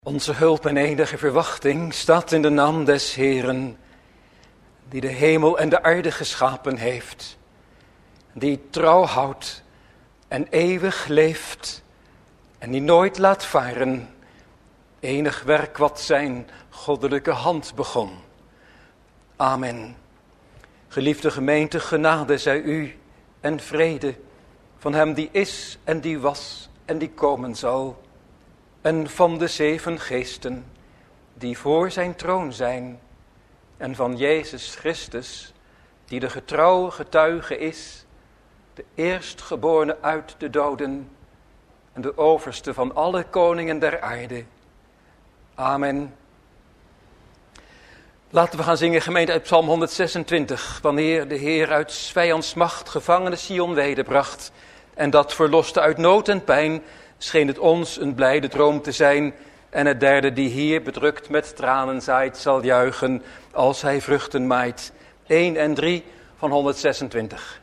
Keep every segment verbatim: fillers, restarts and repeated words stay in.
Onze hulp en enige verwachting staat in de naam des Heeren, die de hemel en de aarde geschapen heeft, die trouw houdt en eeuwig leeft en die nooit laat varen enig werk wat zijn goddelijke hand begon. Amen. Geliefde gemeente, genade zij u en vrede van hem die is en die was en die komen zal, en van de zeven geesten die voor zijn troon zijn, en van Jezus Christus, die de getrouwe getuige is, de eerstgeborene uit de doden en de overste van alle koningen der aarde. Amen. Laten we gaan zingen, gemeente, uit Psalm honderdzesentwintig. Wanneer de Heer uit 's vijands macht gevangene Sion wederbracht en dat verloste uit nood en pijn, scheen het ons een blijde droom te zijn. En het derde die hier bedrukt met tranen zaait, zal juichen als hij vruchten maait. één en drie van honderdzesentwintig.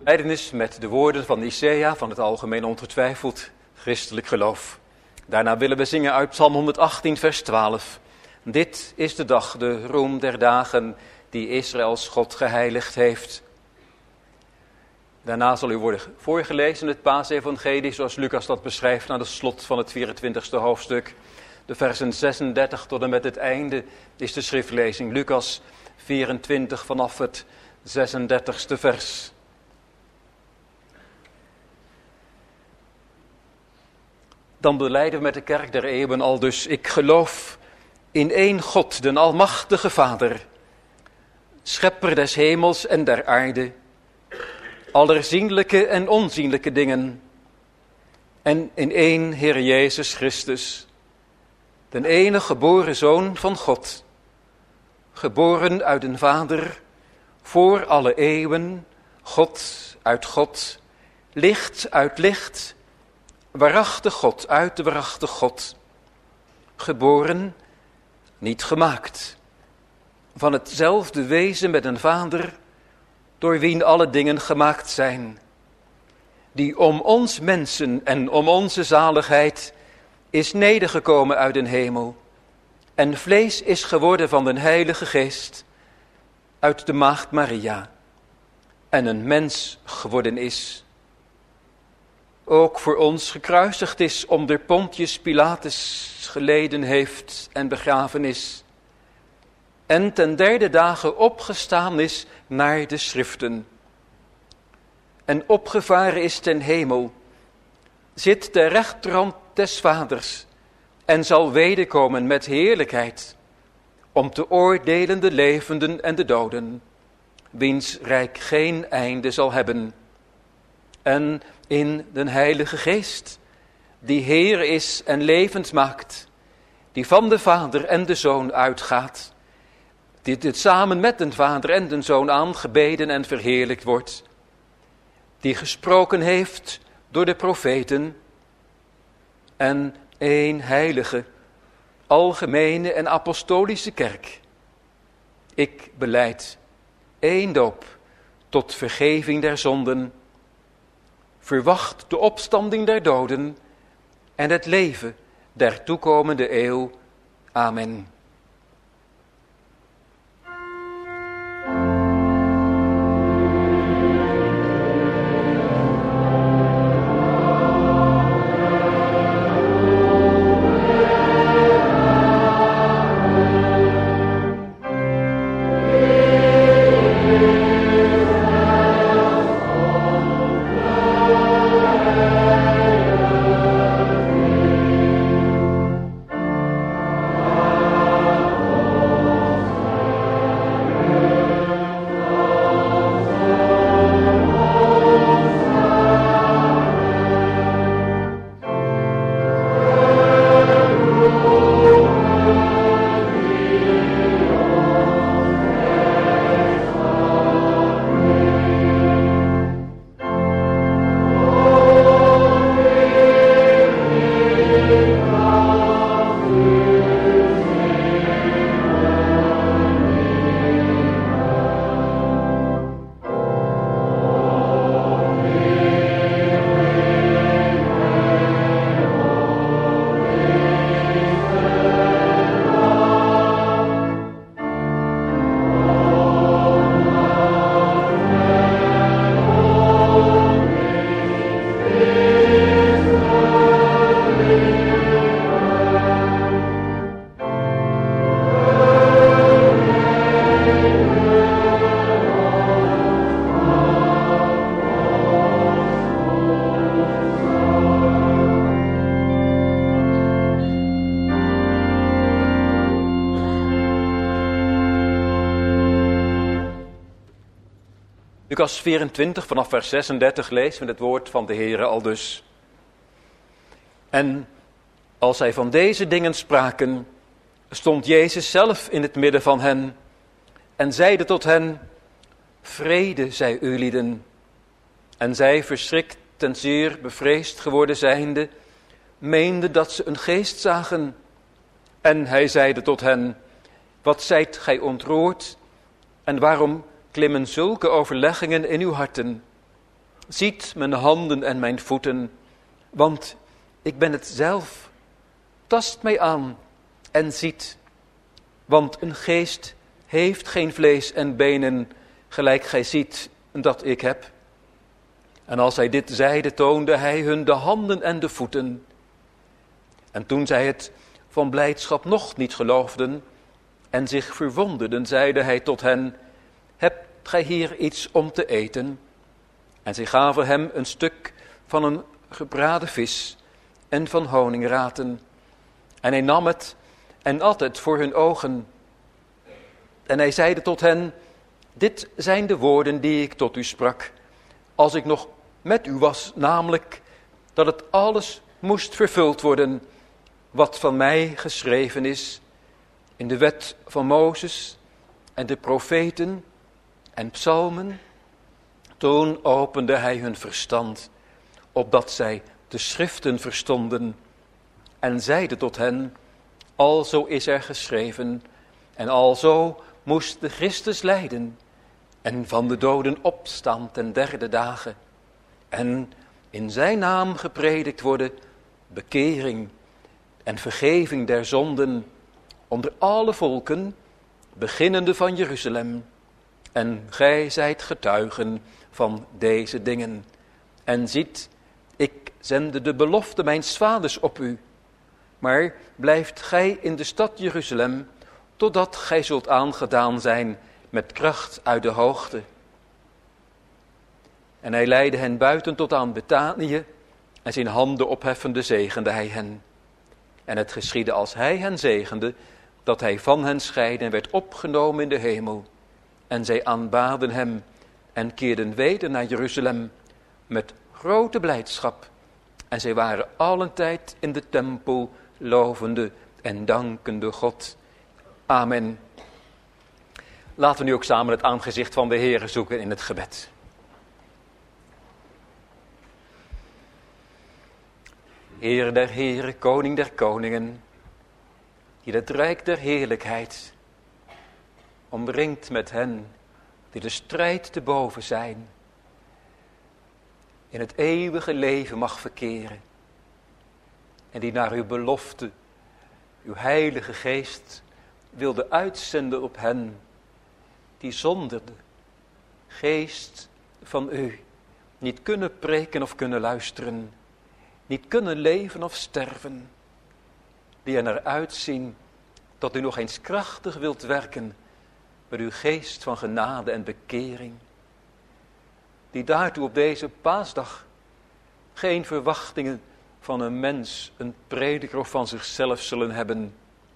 Belijdenis met de woorden van Nicea van het algemeen ongetwijfeld christelijk geloof. Daarna willen we zingen uit Psalm honderdachttien vers twaalf. Dit is de dag, de roem der dagen die Israëls God geheiligd heeft. Daarna zal u worden voorgelezen het paasevangelie zoals Lucas dat beschrijft aan het slot van het vierentwintigste hoofdstuk. De versen zesendertig tot en met het einde is de schriftlezing. Lucas vierentwintig vanaf het zesendertigste vers. Dan belijden we met de kerk der eeuwen al dus: ik geloof in één God, den almachtige Vader, schepper des hemels en der aarde, aller zienlijke en onzienlijke dingen, en in één Heer Jezus Christus, den enige geboren Zoon van God, geboren uit een Vader, voor alle eeuwen, God uit God, licht uit licht, waarachtig God uit de waarachtige God, geboren, niet gemaakt, van hetzelfde wezen met een Vader, door wien alle dingen gemaakt zijn, die om ons mensen en om onze zaligheid is nedergekomen uit den hemel, en vlees is geworden van den Heilige Geest, uit de maagd Maria, en een mens geworden is, ook voor ons gekruisigd is, onder Pontius Pilatus geleden heeft en begraven is, en ten derde dagen opgestaan is naar de schriften, en opgevaren is ten hemel, zit ter rechterhand des Vaders, en zal wederkomen met heerlijkheid, om te oordelen de levenden en de doden, wiens rijk geen einde zal hebben, en in den Heilige Geest, die Heer is en levend maakt, die van de Vader en de Zoon uitgaat, die dit samen met den Vader en den Zoon aangebeden en verheerlijkt wordt, die gesproken heeft door de profeten, en één heilige, algemene en apostolische kerk. Ik belijd één doop tot vergeving der zonden, verwacht de opstanding der doden en het leven der toekomende eeuw. Amen. Lucas vierentwintig vanaf vers zesendertig lezen we het woord van de Heere aldus. En als zij van deze dingen spraken, stond Jezus zelf in het midden van hen en zeide tot hen: vrede zij u lieden. En zij, verschrikt en zeer bevreesd geworden zijnde, meenden dat ze een geest zagen. En hij zeide tot hen: wat zijt gij ontroerd, en waarom klimmen zulke overleggingen in uw harten? ziet mijn handen en mijn voeten, want ik ben het zelf. Tast mij aan en ziet, want een geest heeft geen vlees en benen, gelijk gij ziet dat ik heb. En als hij dit zeide, toonde hij hun de handen en de voeten. En toen zij het van blijdschap nog niet geloofden en zich verwonderden, zeide hij tot hen, hebt gij hier iets om te eten? En zij gaven hem een stuk van een gebraden vis en van honingraten. En hij nam het en at het voor hun ogen. En hij zeide tot hen, dit zijn de woorden die ik tot u sprak, als ik nog met u was, namelijk dat het alles moest vervuld worden, wat van mij geschreven is, in de wet van Mozes en de profeten en psalmen. Toen opende hij hun verstand, opdat zij de schriften verstonden, en zeide tot hen, alzo is er geschreven, en alzo moest de Christus lijden, en van de doden opstaan ten derde dagen, en in zijn naam gepredikt worden, bekering en vergeving der zonden, onder alle volken, beginnende van Jeruzalem. En gij zijt getuigen van deze dingen. En ziet, ik zende de belofte mijns vaders op u. Maar blijft gij in de stad Jeruzalem, totdat gij zult aangedaan zijn met kracht uit de hoogte. En hij leidde hen buiten tot aan Betanië, en zijn handen opheffende zegende hij hen. En het geschiedde als hij hen zegende, dat hij van hen scheidde en werd opgenomen in de hemel. En zij aanbaden hem en keerden weder naar Jeruzalem met grote blijdschap. En zij waren alentijd in de tempel, lovende en dankende God. Amen. Laten we nu ook samen het aangezicht van de Heere zoeken in het gebed. Heer der Heren, Koning der Koningen, die het rijk der heerlijkheid omringt met hen die de strijd te boven zijn, in het eeuwige leven mag verkeren en die naar uw belofte, uw heilige geest wilde uitzenden op hen die zonder de geest van u niet kunnen preken of kunnen luisteren, niet kunnen leven of sterven, die er naar uitzien dat u nog eens krachtig wilt werken met uw geest van genade en bekering, die daartoe op deze paasdag geen verwachtingen van een mens, een prediker of van zichzelf zullen hebben,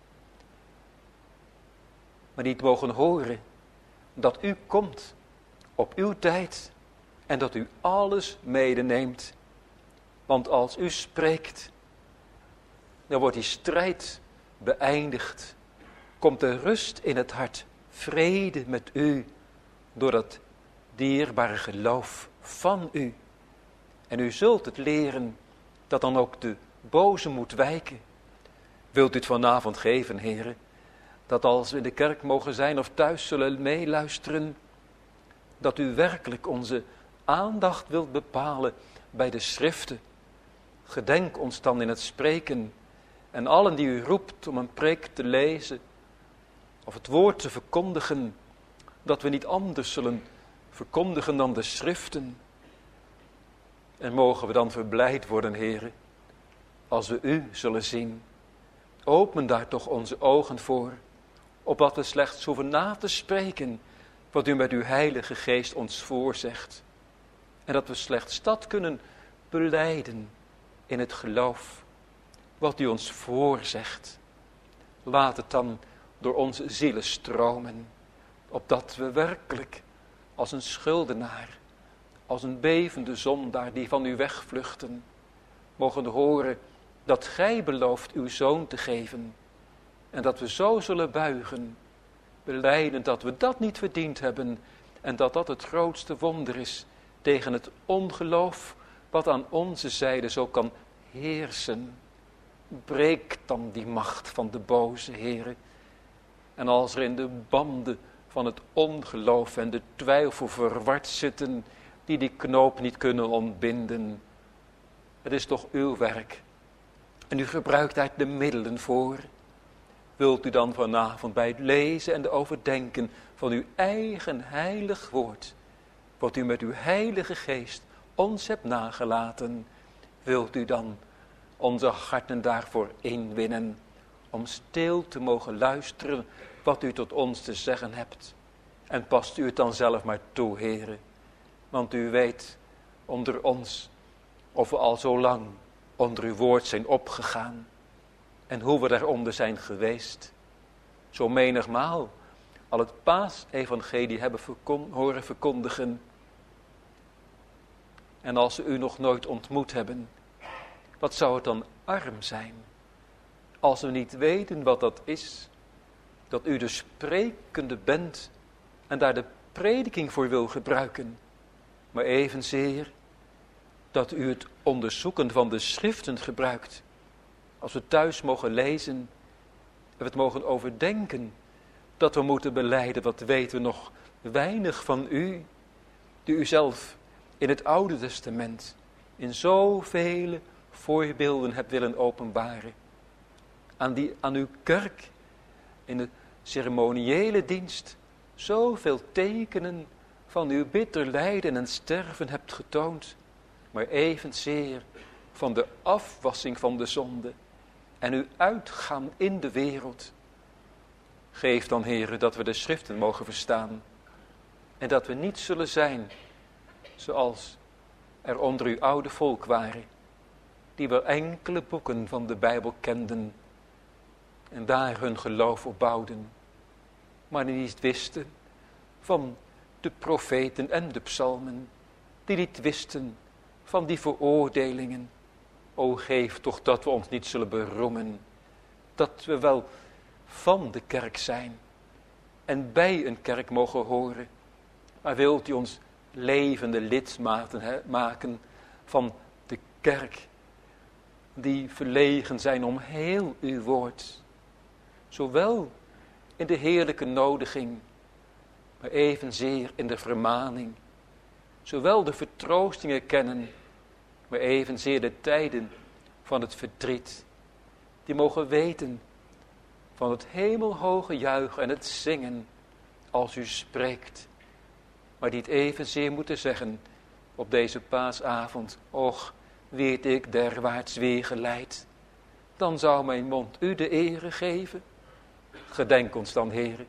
maar die het mogen horen dat u komt op uw tijd en dat u alles medeneemt. Want als u spreekt, dan wordt die strijd beëindigd. Komt er rust in het hart, vrede met u, door dat dierbare geloof van u. En u zult het leren dat dan ook de boze moet wijken. Wilt u het vanavond geven, heren, dat als we in de kerk mogen zijn of thuis zullen meeluisteren, dat u werkelijk onze aandacht wilt bepalen bij de schriften. Gedenk ons dan in het spreken en allen die u roept om een preek te lezen of het woord te verkondigen, dat we niet anders zullen verkondigen dan de schriften. En mogen we dan verblijd worden, heren, als we u zullen zien. Open daar toch onze ogen voor, opdat we slechts hoeven na te spreken wat u met uw heilige geest ons voorzegt. En dat we slechts dat kunnen belijden in het geloof, wat u ons voorzegt. Laat het dan door onze zielen stromen, opdat we werkelijk als een schuldenaar, als een bevende zondaar die van u wegvluchten, mogen horen dat gij belooft uw zoon te geven. En dat we zo zullen buigen, belijden dat we dat niet verdiend hebben en dat dat het grootste wonder is tegen het ongeloof wat aan onze zijde zo kan heersen. Breek dan die macht van de boze, Heere. En als er in de banden van het ongeloof en de twijfel verward zitten, die die knoop niet kunnen ontbinden. Het is toch uw werk. En u gebruikt daar de middelen voor. Wilt u dan vanavond bij het lezen en de overdenken van uw eigen heilig woord, wat u met uw heilige geest ons hebt nagelaten, wilt u dan onze harten daarvoor inwinnen, om stil te mogen luisteren wat u tot ons te zeggen hebt. En past u het dan zelf maar toe, Heere, want u weet onder ons of we al zo lang onder uw woord zijn opgegaan en hoe we daaronder zijn geweest. Zo menigmaal al het paasevangelie hebben verkon- horen verkondigen. En als we u nog nooit ontmoet hebben, wat zou het dan arm zijn als we niet weten wat dat is, dat u de sprekende bent en daar de prediking voor wil gebruiken, maar evenzeer dat u het onderzoeken van de schriften gebruikt, als we thuis mogen lezen en we het mogen overdenken, dat we moeten belijden, wat weten we nog weinig van u, die u zelf in het Oude Testament in zoveel voorbeelden hebt willen openbaren. Aan, die, aan uw kerk in de ceremoniële dienst zoveel tekenen van uw bitter lijden en sterven hebt getoond, maar evenzeer van de afwassing van de zonde en uw uitgaan in de wereld. Geef dan, Heere, dat we de schriften mogen verstaan en dat we niet zullen zijn zoals er onder uw oude volk waren, die wel enkele boeken van de Bijbel kenden en daar hun geloof op bouwden, maar die niet wisten van de profeten en de psalmen, die niet wisten van die veroordelingen. O, geef toch dat we ons niet zullen beroemen, dat we wel van de kerk zijn en bij een kerk mogen horen, maar wilt u ons levende lidmaten he, maken van de kerk, die verlegen zijn om heel uw woord, zowel in de heerlijke nodiging, maar evenzeer in de vermaning, zowel de vertroostingen kennen, maar evenzeer de tijden van het verdriet, die mogen weten van het hemelhoge juichen en het zingen als u spreekt, maar die het evenzeer moeten zeggen op deze paasavond: och, weet ik derwaarts weer geleid, dan zou mijn mond u de ere geven. Gedenk ons dan, Heere,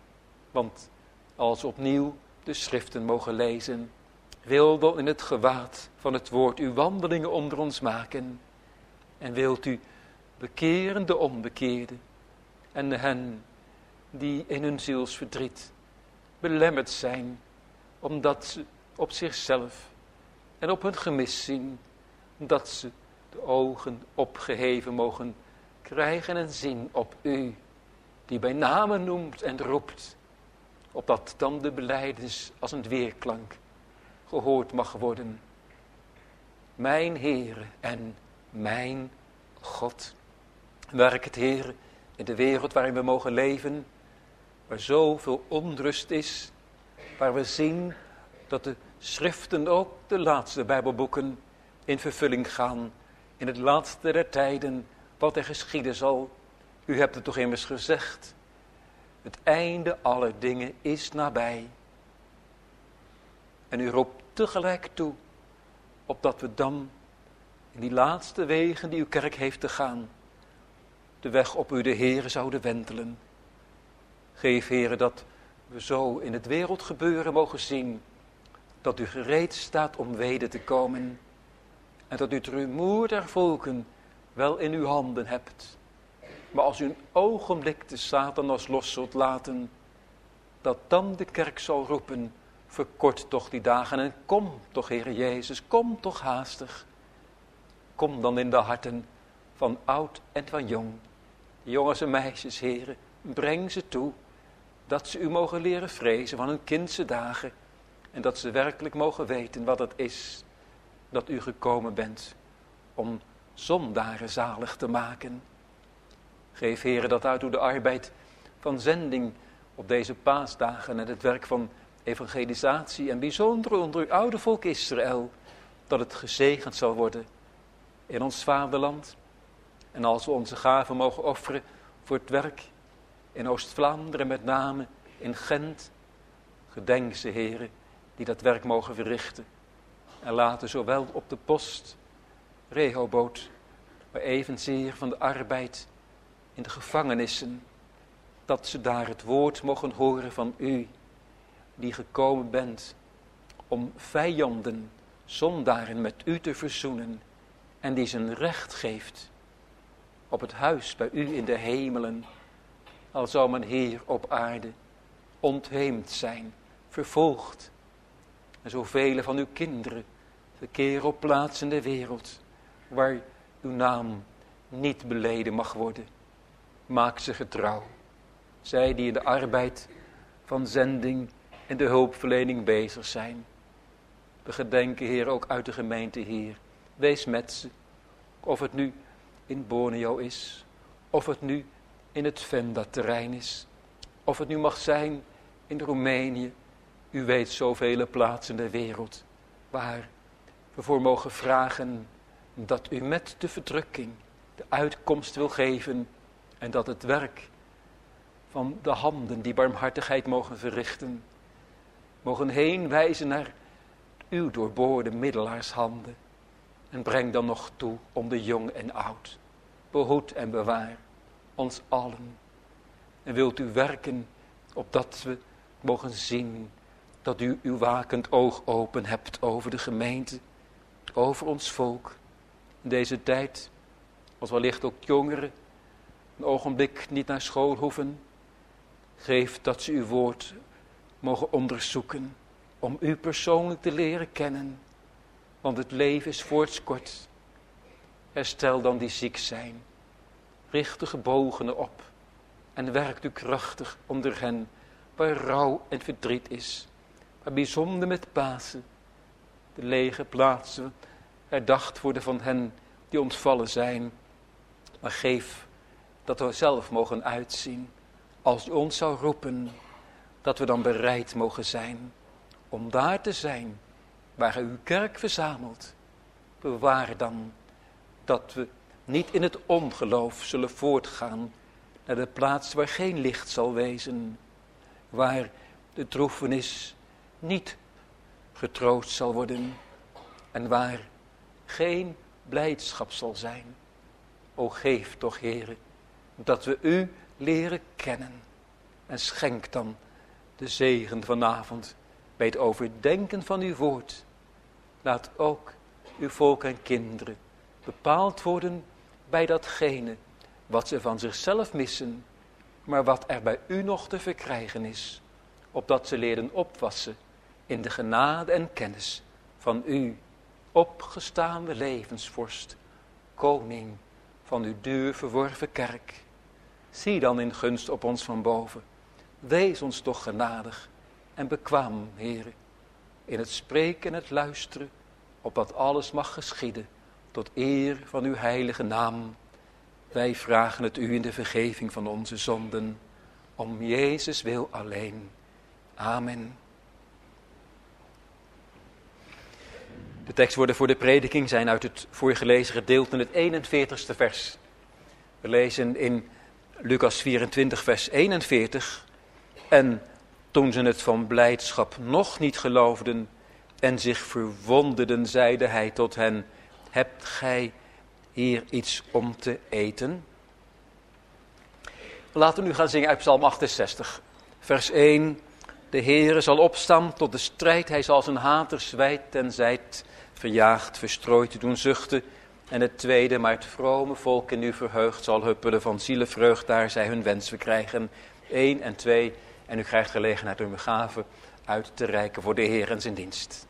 want als opnieuw de schriften mogen lezen, wil dan in het gewaad van het woord uw wandelingen onder ons maken, en wilt u bekeren de onbekeerden en hen die in hun zielsverdriet belemmerd zijn, omdat ze op zichzelf en op hun gemis zien, dat ze de ogen opgeheven mogen krijgen en zien op u, die bij name noemt en roept, opdat dan de belijdenis als een weerklank gehoord mag worden. Mijn Heere en mijn God. Werk het, Heere, in de wereld waarin we mogen leven, waar zoveel onrust is, waar we zien dat de schriften, ook de laatste Bijbelboeken, in vervulling gaan in het laatste der tijden, wat er geschieden zal. U hebt het toch immers gezegd, het einde aller dingen is nabij. En u roept tegelijk toe, opdat we dan in die laatste wegen die uw kerk heeft te gaan, de weg op u de Heere zouden wentelen. Geef, Heere, dat we zo in het wereldgebeuren mogen zien, dat u gereed staat om weder te komen, en dat u het rumoer der volken wel in uw handen hebt. Maar als u een ogenblik de Satan als los zult laten, dat dan de kerk zal roepen: verkort toch die dagen en kom toch, Heere Jezus, kom toch haastig. Kom dan in de harten van oud en van jong. Jongens en meisjes, Heere, breng ze toe, dat ze u mogen leren vrezen van hun kindse dagen, en dat ze werkelijk mogen weten wat het is dat u gekomen bent om zondaren zalig te maken. Geef, Heere, dat uit uw de arbeid van zending op deze paasdagen en het werk van evangelisatie en bijzonder onder uw oude volk Israël, dat het gezegend zal worden in ons vaderland. En als we onze gaven mogen offeren voor het werk in Oost-Vlaanderen, met name in Gent, gedenk ze, heren, die dat werk mogen verrichten. En laten zowel op de post, Rehoboth, maar evenzeer van de arbeid in de gevangenissen, dat ze daar het woord mogen horen van u, die gekomen bent om vijanden, zondaren met u te verzoenen, en die zijn recht geeft op het huis bij u in de hemelen. Al zou men hier op aarde ontheemd zijn, vervolgd, en zoveel van uw kinderen verkeren op plaatsen in de wereld waar uw naam niet beleden mag worden. Maak ze getrouw. Zij die in de arbeid van zending en de hulpverlening bezig zijn. We gedenken, Heer, ook uit de gemeente hier. Wees met ze. Of het nu in Borneo is. Of het nu in het Venda-terrein is. Of het nu mag zijn in Roemenië. U weet zoveel plaatsen in de wereld waar we voor mogen vragen dat u met de verdrukking de uitkomst wil geven. En dat het werk van de handen die barmhartigheid mogen verrichten, mogen heen wijzen naar uw doorboorde middelaarshanden. En breng dan nog toe om de jong en oud. Behoed en bewaar ons allen. En wilt u werken opdat we mogen zien dat u uw wakend oog open hebt over de gemeente, over ons volk. In deze tijd, als wellicht ook jongeren een ogenblik niet naar school hoeven, geef dat ze uw woord mogen onderzoeken om u persoonlijk te leren kennen. Want het leven is voorts kort. Herstel dan die ziek zijn. Richt de gebogenen op. En werkt u krachtig onder hen waar rouw en verdriet is. Maar bijzonder met Pasen. De lege plaatsen herdacht worden van hen die ontvallen zijn. Maar geef dat we zelf mogen uitzien. Als u ons zou roepen, dat we dan bereid mogen zijn om daar te zijn waar u uw kerk verzamelt. Bewaar dan dat we niet in het ongeloof zullen voortgaan naar de plaats waar geen licht zal wezen, waar de droefenis niet getroost zal worden en waar geen blijdschap zal zijn. O geef toch, Heere, dat we u leren kennen en schenk dan de zegen vanavond bij het overdenken van uw woord. Laat ook uw volk en kinderen bepaald worden bij datgene wat ze van zichzelf missen, maar wat er bij u nog te verkrijgen is, opdat ze leren opwassen in de genade en kennis van u, opgestaande levensvorst, koning van uw duur verworven kerk. Zie dan in gunst op ons van boven. Wees ons toch genadig en bekwaam, Heere, in het spreken en het luisteren, opdat alles mag geschieden tot eer van uw heilige naam. Wij vragen het u in de vergeving van onze zonden, om Jezus wil alleen. Amen. De tekstwoorden voor de prediking zijn uit het voorgelezen gedeelte in het eenenveertigste vers. We lezen in Lucas vierentwintig vers eenenveertig. En toen ze het van blijdschap nog niet geloofden en zich verwonderden, zeide hij tot hen: hebt gij hier iets om te eten? Laten we nu gaan zingen uit Psalm achtenzestig. Vers één. De Heere zal opstaan tot de strijd. Hij zal zijn haters wijd en zijd verjaagd, verstrooid te doen zuchten. En het tweede, maar het vrome volk in u verheugd zal huppelen van zielenvreugd, daar zij hun wens verkrijgen. Eén en twee. En u krijgt gelegenheid om uw gaven uit te reiken voor de Heer en zijn dienst.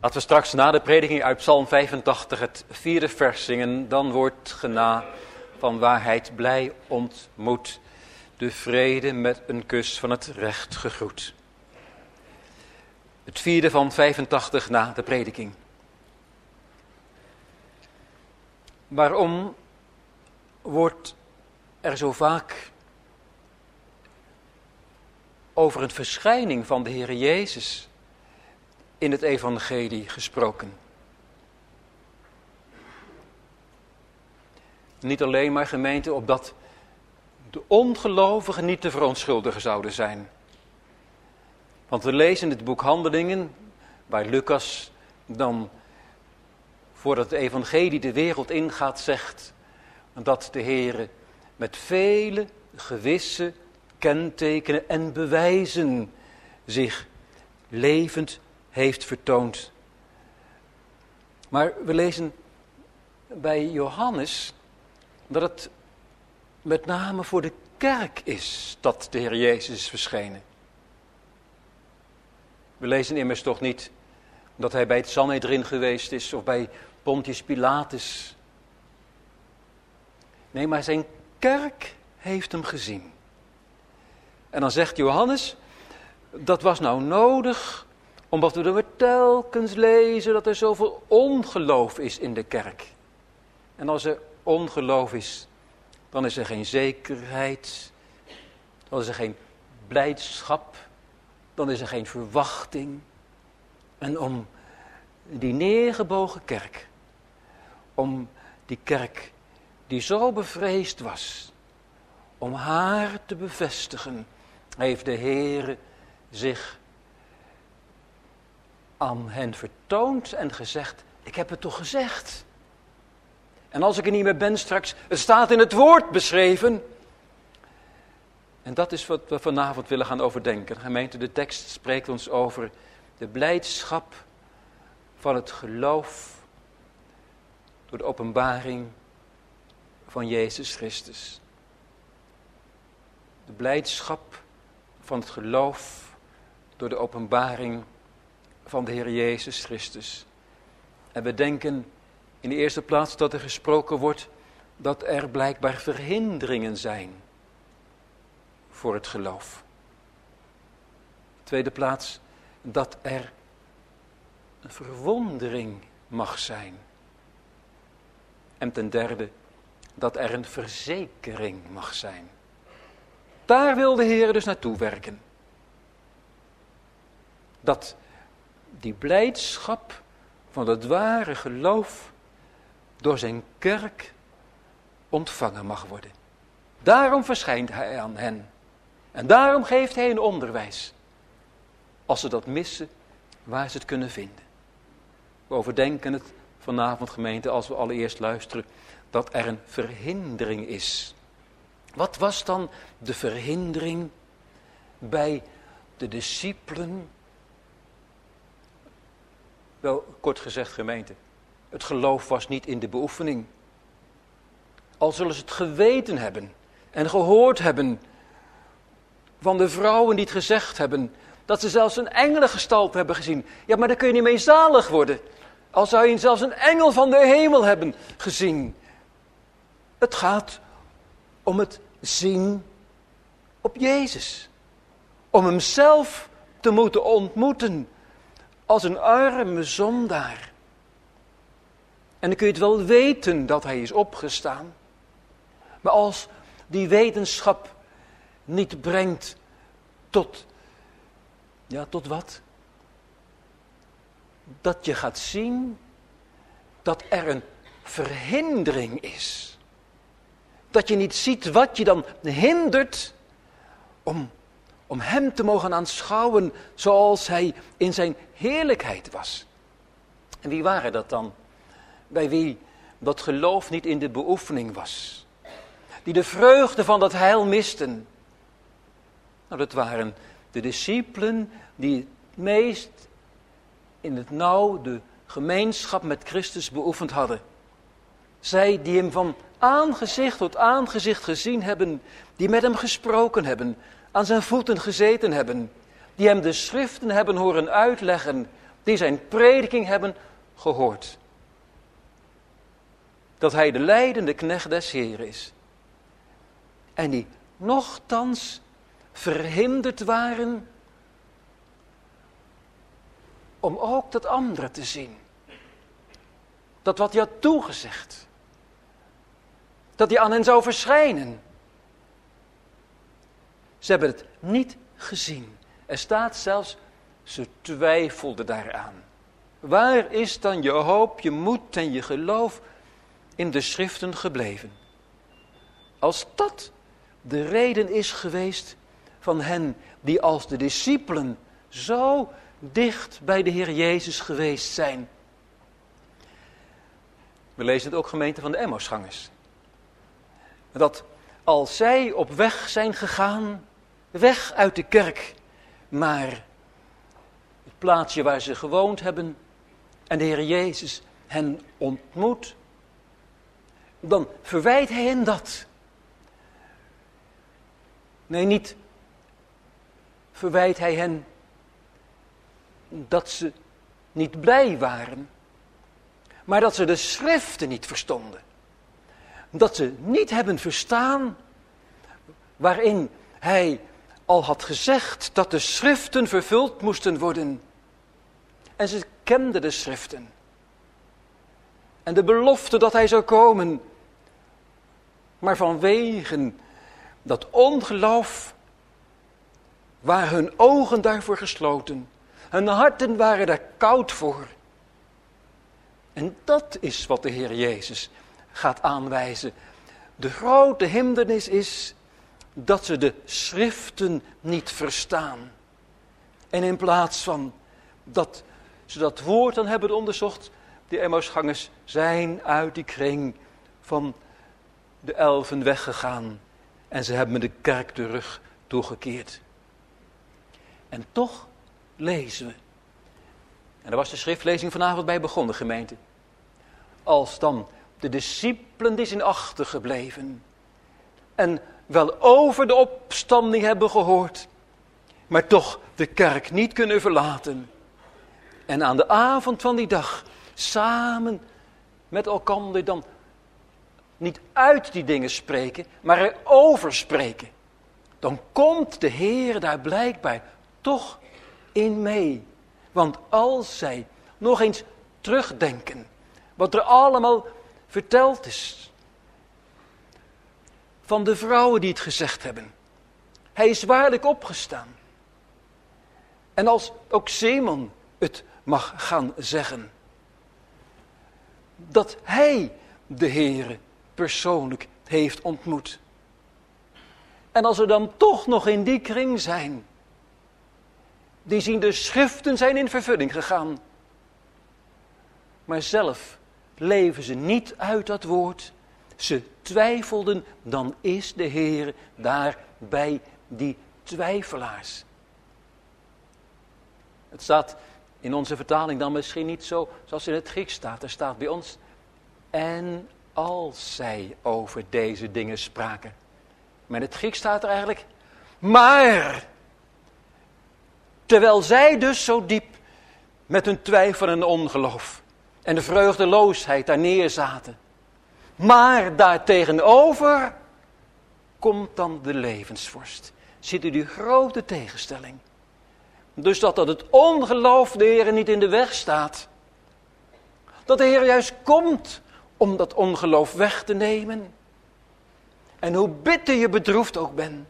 Laten we straks na de prediking uit Psalm vijfentachtig het vierde vers zingen. Dan wordt gena van waarheid blij ontmoet. De vrede met een kus van het recht gegroet. Het vierde van vijfentachtig na de prediking. Waarom wordt er zo vaak over een verschijning van de Heere Jezus in het evangelie gesproken? Niet alleen maar, gemeente, opdat de ongelovigen niet te verontschuldigen zouden zijn. Want we lezen in het boek Handelingen, waar Lucas dan, voordat het evangelie de wereld ingaat, zegt dat de Heere met vele gewisse kentekenen en bewijzen zich levend heeft vertoond. Maar we lezen bij Johannes dat het met name voor de kerk is dat de Heer Jezus is verschenen. We lezen immers toch niet dat hij bij het Sanhedrin geweest is of bij Pontius Pilatus. Nee, maar zijn kerk heeft hem gezien. En dan zegt Johannes, dat was nou nodig, omdat we er telkens lezen dat er zoveel ongeloof is in de kerk. En als er ongeloof is, dan is er geen zekerheid, dan is er geen blijdschap, dan is er geen verwachting. En om die neergebogen kerk, om die kerk die zo bevreesd was, om haar te bevestigen, heeft de Heere zich aan hen vertoond en gezegd, ik heb het toch gezegd. En als ik er niet meer ben straks, het staat in het woord beschreven. En dat is wat we vanavond willen gaan overdenken. Gemeente, de tekst spreekt ons over de blijdschap van het geloof door de openbaring van Jezus Christus. De blijdschap van het geloof door de openbaring van de Heer Jezus Christus. En we denken in de eerste plaats dat er gesproken wordt dat er blijkbaar verhinderingen zijn voor het geloof. Tweede plaats, dat er een verwondering mag zijn. En ten derde, dat er een verzekering mag zijn. Daar wil de Heer dus naartoe werken. Dat die blijdschap van het ware geloof door zijn kerk ontvangen mag worden. Daarom verschijnt hij aan hen. En daarom geeft hij een onderwijs. Als ze dat missen, waar ze het kunnen vinden. We overdenken het vanavond, gemeente, als we allereerst luisteren, dat er een verhindering is. Wat was dan de verhindering bij de discipelen? Wel, kort gezegd, gemeente, het geloof was niet in de beoefening. Al zullen ze het geweten hebben en gehoord hebben van de vrouwen die het gezegd hebben, dat ze zelfs een engelengestalte hebben gezien. Ja, maar daar kun je niet mee zalig worden. Al zou je zelfs een engel van de hemel hebben gezien. Het gaat om het zien op Jezus. Om hemzelf te moeten ontmoeten als een arme zondaar. En dan kun je het wel weten dat hij is opgestaan. Maar als die wetenschap niet brengt tot, ja, tot wat? Dat je gaat zien dat er een verhindering is. Dat je niet ziet wat je dan hindert om, om hem te mogen aanschouwen zoals hij in zijn heerlijkheid was. En wie waren dat dan? Bij wie dat geloof niet in de beoefening was. Die de vreugde van dat heil misten. Nou, dat waren de discipelen die het meest in het nauw de gemeenschap met Christus beoefend hadden. Zij die hem van aangezicht tot aangezicht gezien hebben, die met hem gesproken hebben, aan zijn voeten gezeten hebben, die hem de schriften hebben horen uitleggen, die zijn prediking hebben gehoord. Dat hij de lijdende knecht des Heeren is. En die nochtans verhinderd waren om ook dat andere te zien. Dat wat hij had toegezegd. Dat hij aan hen zou verschijnen. Ze hebben het niet gezien. Er staat zelfs, ze twijfelden daaraan. Waar is dan je hoop, je moed en je geloof in de schriften gebleven? Als dat de reden is geweest van hen die als de discipelen zo dicht bij de Heer Jezus geweest zijn. We lezen het ook, gemeente, van de Emmausgangers. Dat als zij op weg zijn gegaan, weg uit de kerk, maar het plaatsje waar ze gewoond hebben en de Heer Jezus hen ontmoet, dan verwijt hij hen dat. Nee, niet verwijt hij hen dat ze niet blij waren, maar dat ze de schriften niet verstonden. Dat ze niet hebben verstaan waarin hij al had gezegd dat de schriften vervuld moesten worden. En ze kenden de schriften. En de belofte dat hij zou komen. Maar vanwege dat ongeloof waren hun ogen daarvoor gesloten. Hun harten waren daar koud voor. En dat is wat de Heer Jezus gaat aanwijzen. De grote hindernis is dat ze de schriften niet verstaan. En in plaats van dat ze dat woord dan hebben onderzocht, die Emmausgangers zijn uit die kring van de elfen weggegaan. En ze hebben de kerk de rug toegekeerd. En toch lezen we. En daar was de schriftlezing vanavond bij begonnen, gemeente. Als dan de discipelen die zijn achtergebleven en wel over de opstanding hebben gehoord, maar toch de kerk niet kunnen verlaten. En aan de avond van die dag samen met elkaar dan niet uit die dingen spreken, maar erover spreken. Dan komt de Heer daar blijkbaar toch in mee. Want als zij nog eens terugdenken wat er allemaal verteld is van de vrouwen die het gezegd hebben. Hij is waarlijk opgestaan. En als ook Simon het mag gaan zeggen, dat hij de Heere persoonlijk heeft ontmoet. En als er dan toch nog in die kring zijn, die zien de schriften zijn in vervulling gegaan. Maar zelf leven ze niet uit dat woord. Ze twijfelden, dan is de Heer daar bij die twijfelaars. Het staat in onze vertaling dan misschien niet zo zoals in het Grieks staat. Er staat bij ons, en als zij over deze dingen spraken. Maar in het Grieks staat er eigenlijk, maar terwijl zij dus zo diep met hun twijfel en ongeloof en de vreugdeloosheid daar neerzaten. Maar daartegenover komt dan de levensvorst. Ziet u die grote tegenstelling? Dus dat, dat het ongeloof de Heer niet in de weg staat. Dat de Heer juist komt om dat ongeloof weg te nemen. En hoe bitter je bedroefd ook bent.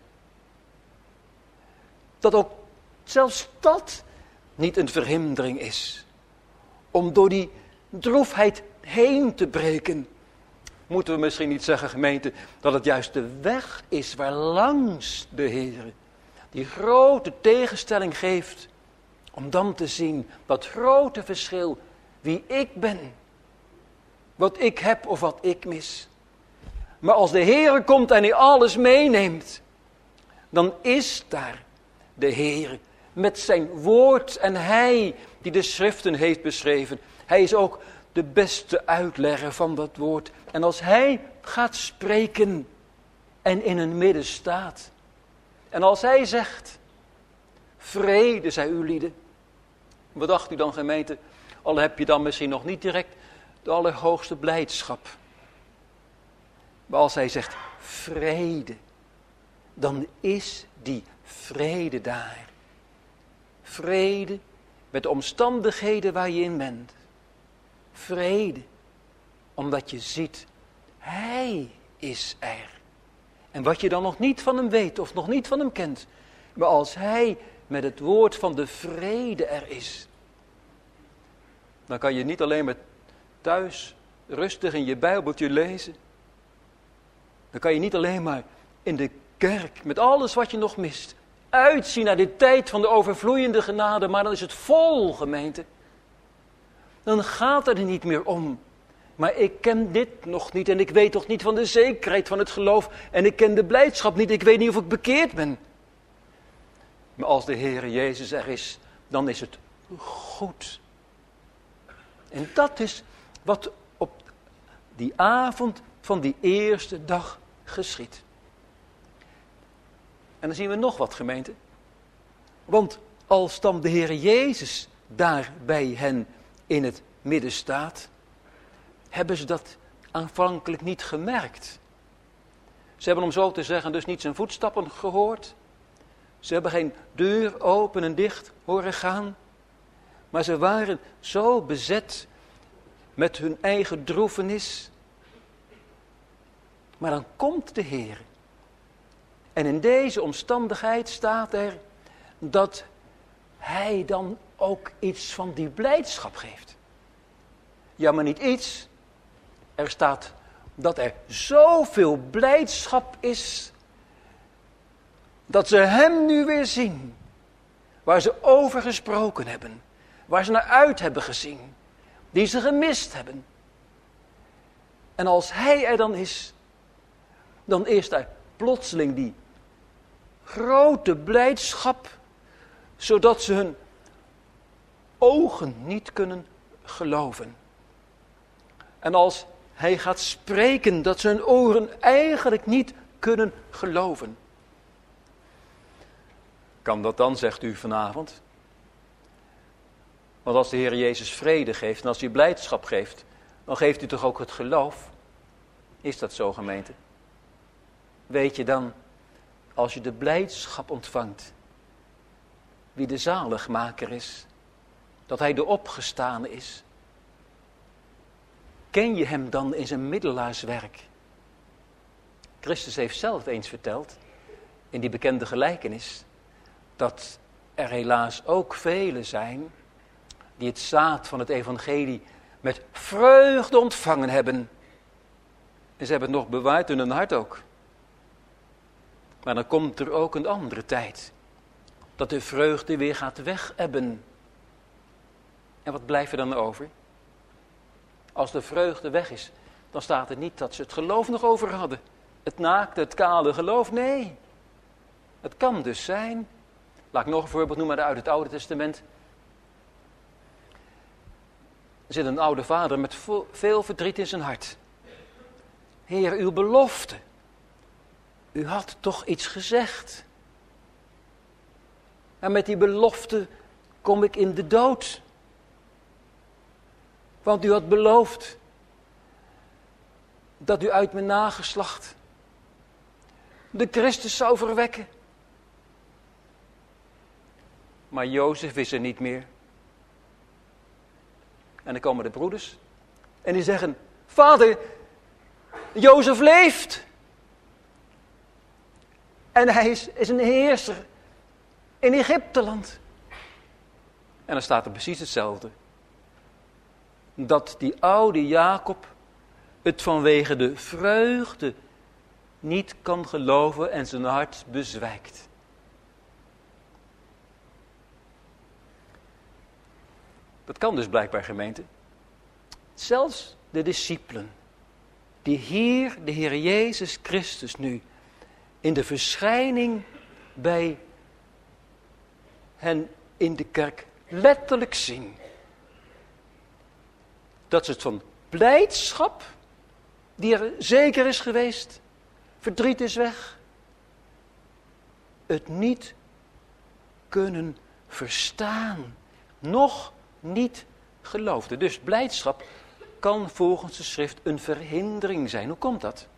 Dat ook zelfs dat niet een verhindering is. Om door die droefheid heen te breken. Moeten we misschien niet zeggen, gemeente, dat het juist de weg is waarlangs de Heer die grote tegenstelling geeft. Om dan te zien dat grote verschil wie ik ben. Wat ik heb of wat ik mis. Maar als de Heer komt en hij alles meeneemt, dan is daar de Heer met zijn woord en hij die de schriften heeft beschreven. Hij is ook de beste uitlegger van dat woord. En als hij gaat spreken en in hun midden staat. En als hij zegt, vrede zij uw lieden. Wat dacht u dan, gemeente? Al heb je dan misschien nog niet direct de allerhoogste blijdschap. Maar als hij zegt vrede, dan is die vrede daar. Vrede met de omstandigheden waar je in bent. Vrede, omdat je ziet, hij is er. En wat je dan nog niet van hem weet of nog niet van hem kent. Maar als hij met het woord van de vrede er is. Dan kan je niet alleen maar thuis rustig in je Bijbeltje lezen. Dan kan je niet alleen maar in de kerk met alles wat je nog mist. Uitzien naar de tijd van de overvloeiende genade. Maar dan is het vol, gemeente. Dan gaat het er niet meer om. Maar ik ken dit nog niet en ik weet toch niet van de zekerheid van het geloof. En ik ken de blijdschap niet, ik weet niet of ik bekeerd ben. Maar als de Heere Jezus er is, dan is het goed. En dat is wat op die avond van die eerste dag geschiet. En dan zien we nog wat, gemeente. Want als dan de Heere Jezus daar bij hen in het midden staat, hebben ze dat aanvankelijk niet gemerkt. Ze hebben, om zo te zeggen, dus niet zijn voetstappen gehoord. Ze hebben geen deur open en dicht horen gaan. Maar ze waren zo bezet met hun eigen droefenis. Maar dan komt de Heer. En in deze omstandigheid staat er dat hij dan ook iets van die blijdschap geeft. Ja, maar niet iets. Er staat dat er zoveel blijdschap is, dat ze hem nu weer zien. Waar ze over gesproken hebben. Waar ze naar uit hebben gezien. Die ze gemist hebben. En als hij er dan is, dan is er plotseling die grote blijdschap, zodat ze hun ogen niet kunnen geloven. En als hij gaat spreken, dat ze hun oren eigenlijk niet kunnen geloven. Kan dat dan, zegt u vanavond? Want als de Heer Jezus vrede geeft en als hij blijdschap geeft, dan geeft u toch ook het geloof? Is dat zo, gemeente? Weet je dan, als je de blijdschap ontvangt, wie de zaligmaker is, dat hij de opgestane is? Ken je hem dan in zijn middelaarswerk? Christus heeft zelf eens verteld, in die bekende gelijkenis, dat er helaas ook velen zijn die het zaad van het evangelie met vreugde ontvangen hebben. En ze hebben het nog bewaard in hun hart ook. Maar dan komt er ook een andere tijd, dat de vreugde weer gaat wegebben. En wat blijft er dan over? Als de vreugde weg is, dan staat er niet dat ze het geloof nog over hadden. Het naakte, het kale geloof, nee. Het kan dus zijn, laat ik nog een voorbeeld noemen uit het Oude Testament. Er zit een oude vader met veel verdriet in zijn hart. Heer, uw belofte. U had toch iets gezegd. En met die belofte kom ik in de dood. Want u had beloofd dat u uit mijn nageslacht de Christus zou verwekken. Maar Jozef is er niet meer. En dan komen de broeders en die zeggen, vader, Jozef leeft. En hij is, is een heerser in Egypteland. En dan staat er precies hetzelfde. Dat die oude Jacob het vanwege de vreugde niet kan geloven en zijn hart bezwijkt. Dat kan dus blijkbaar, gemeente. Zelfs de discipelen, die hier de Heer Jezus Christus nu in de verschijning bij hen in de kerk letterlijk zien. Dat ze het van blijdschap, die er zeker is geweest, verdriet is weg, het niet kunnen verstaan. nog niet geloofden. Dus blijdschap kan volgens de schrift een verhindering zijn. Hoe komt dat?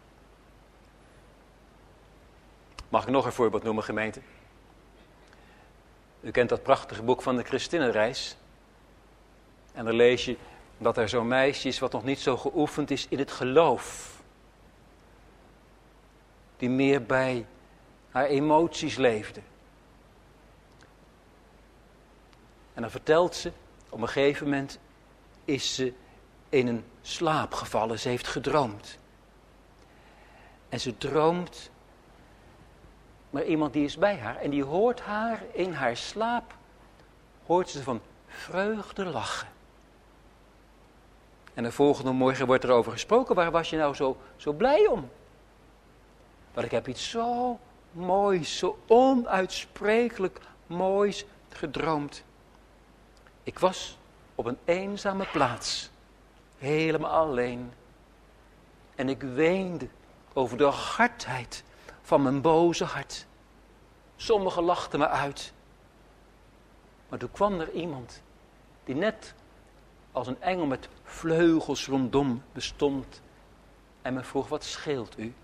Mag ik nog een voorbeeld noemen, gemeente? U kent dat prachtige boek van de Christinnenreis. En dan lees je dat er zo'n meisje is wat nog niet zo geoefend is in het geloof. Die meer bij haar emoties leefde. En dan vertelt ze, op een gegeven moment is ze in een slaap gevallen. Ze heeft gedroomd. En ze droomt, maar iemand die is bij haar. En die hoort haar in haar slaap, hoort ze van vreugde lachen. En de volgende morgen wordt er over gesproken. Waar was je nou zo, zo blij om? Want ik heb iets zo moois, zo onuitsprekelijk moois gedroomd. Ik was op een eenzame plaats, helemaal alleen. En ik weende over de hardheid van mijn boze hart. Sommigen lachten me uit. Maar toen kwam er iemand die net als een engel met vleugels rondom bestond en me vroeg, wat scheelt u?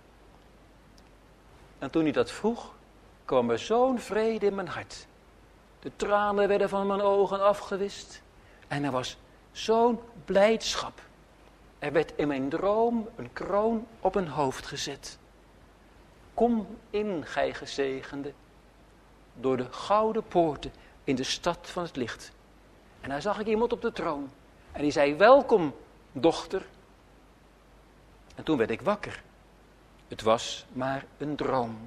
En toen hij dat vroeg, kwam er zo'n vrede in mijn hart. De tranen werden van mijn ogen afgewist. En er was zo'n blijdschap. Er werd in mijn droom een kroon op een hoofd gezet. Kom in, gij gezegende, door de gouden poorten in de stad van het licht. En daar zag ik iemand op de troon. En die zei, welkom, dochter. En toen werd ik wakker. Het was maar een droom.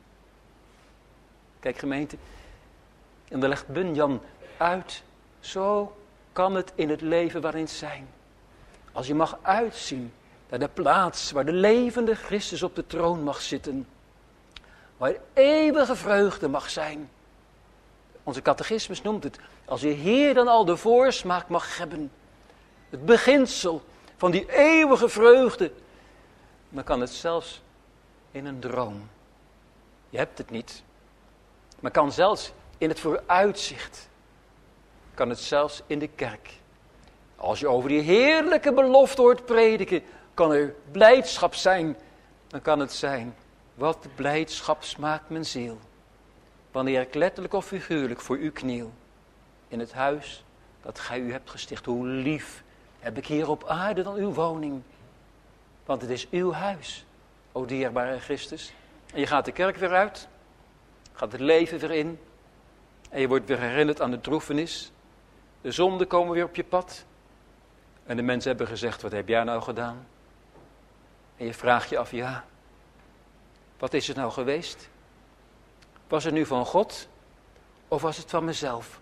Kijk, gemeente, en dan legt Bunyan uit, zo kan het in het leven waarin zijn. Als je mag uitzien naar de plaats waar de levende Christus op de troon mag zitten. Waar eeuwige vreugde mag zijn. Onze catechismus noemt het, als je hier dan al de voorsmaak mag hebben. Het beginsel van die eeuwige vreugde. Dan kan het zelfs in een droom. Je hebt het niet. Maar kan zelfs in het vooruitzicht. Kan het zelfs in de kerk. Als je over die heerlijke belofte hoort prediken, kan er blijdschap zijn. Dan kan het zijn, wat blijdschap smaakt mijn ziel. Wanneer ik letterlijk of figuurlijk voor u kniel. In het huis dat gij u hebt gesticht. Hoe lief heb ik hier op aarde dan uw woning. Want het is uw huis, o dierbare Christus. En je gaat de kerk weer uit. Gaat het leven weer in. En je wordt weer herinnerd aan de droefenis. De zonden komen weer op je pad. En de mensen hebben gezegd, wat heb jij nou gedaan? En je vraagt je af, ja, wat is het nou geweest? Was het nu van God of was het van mezelf?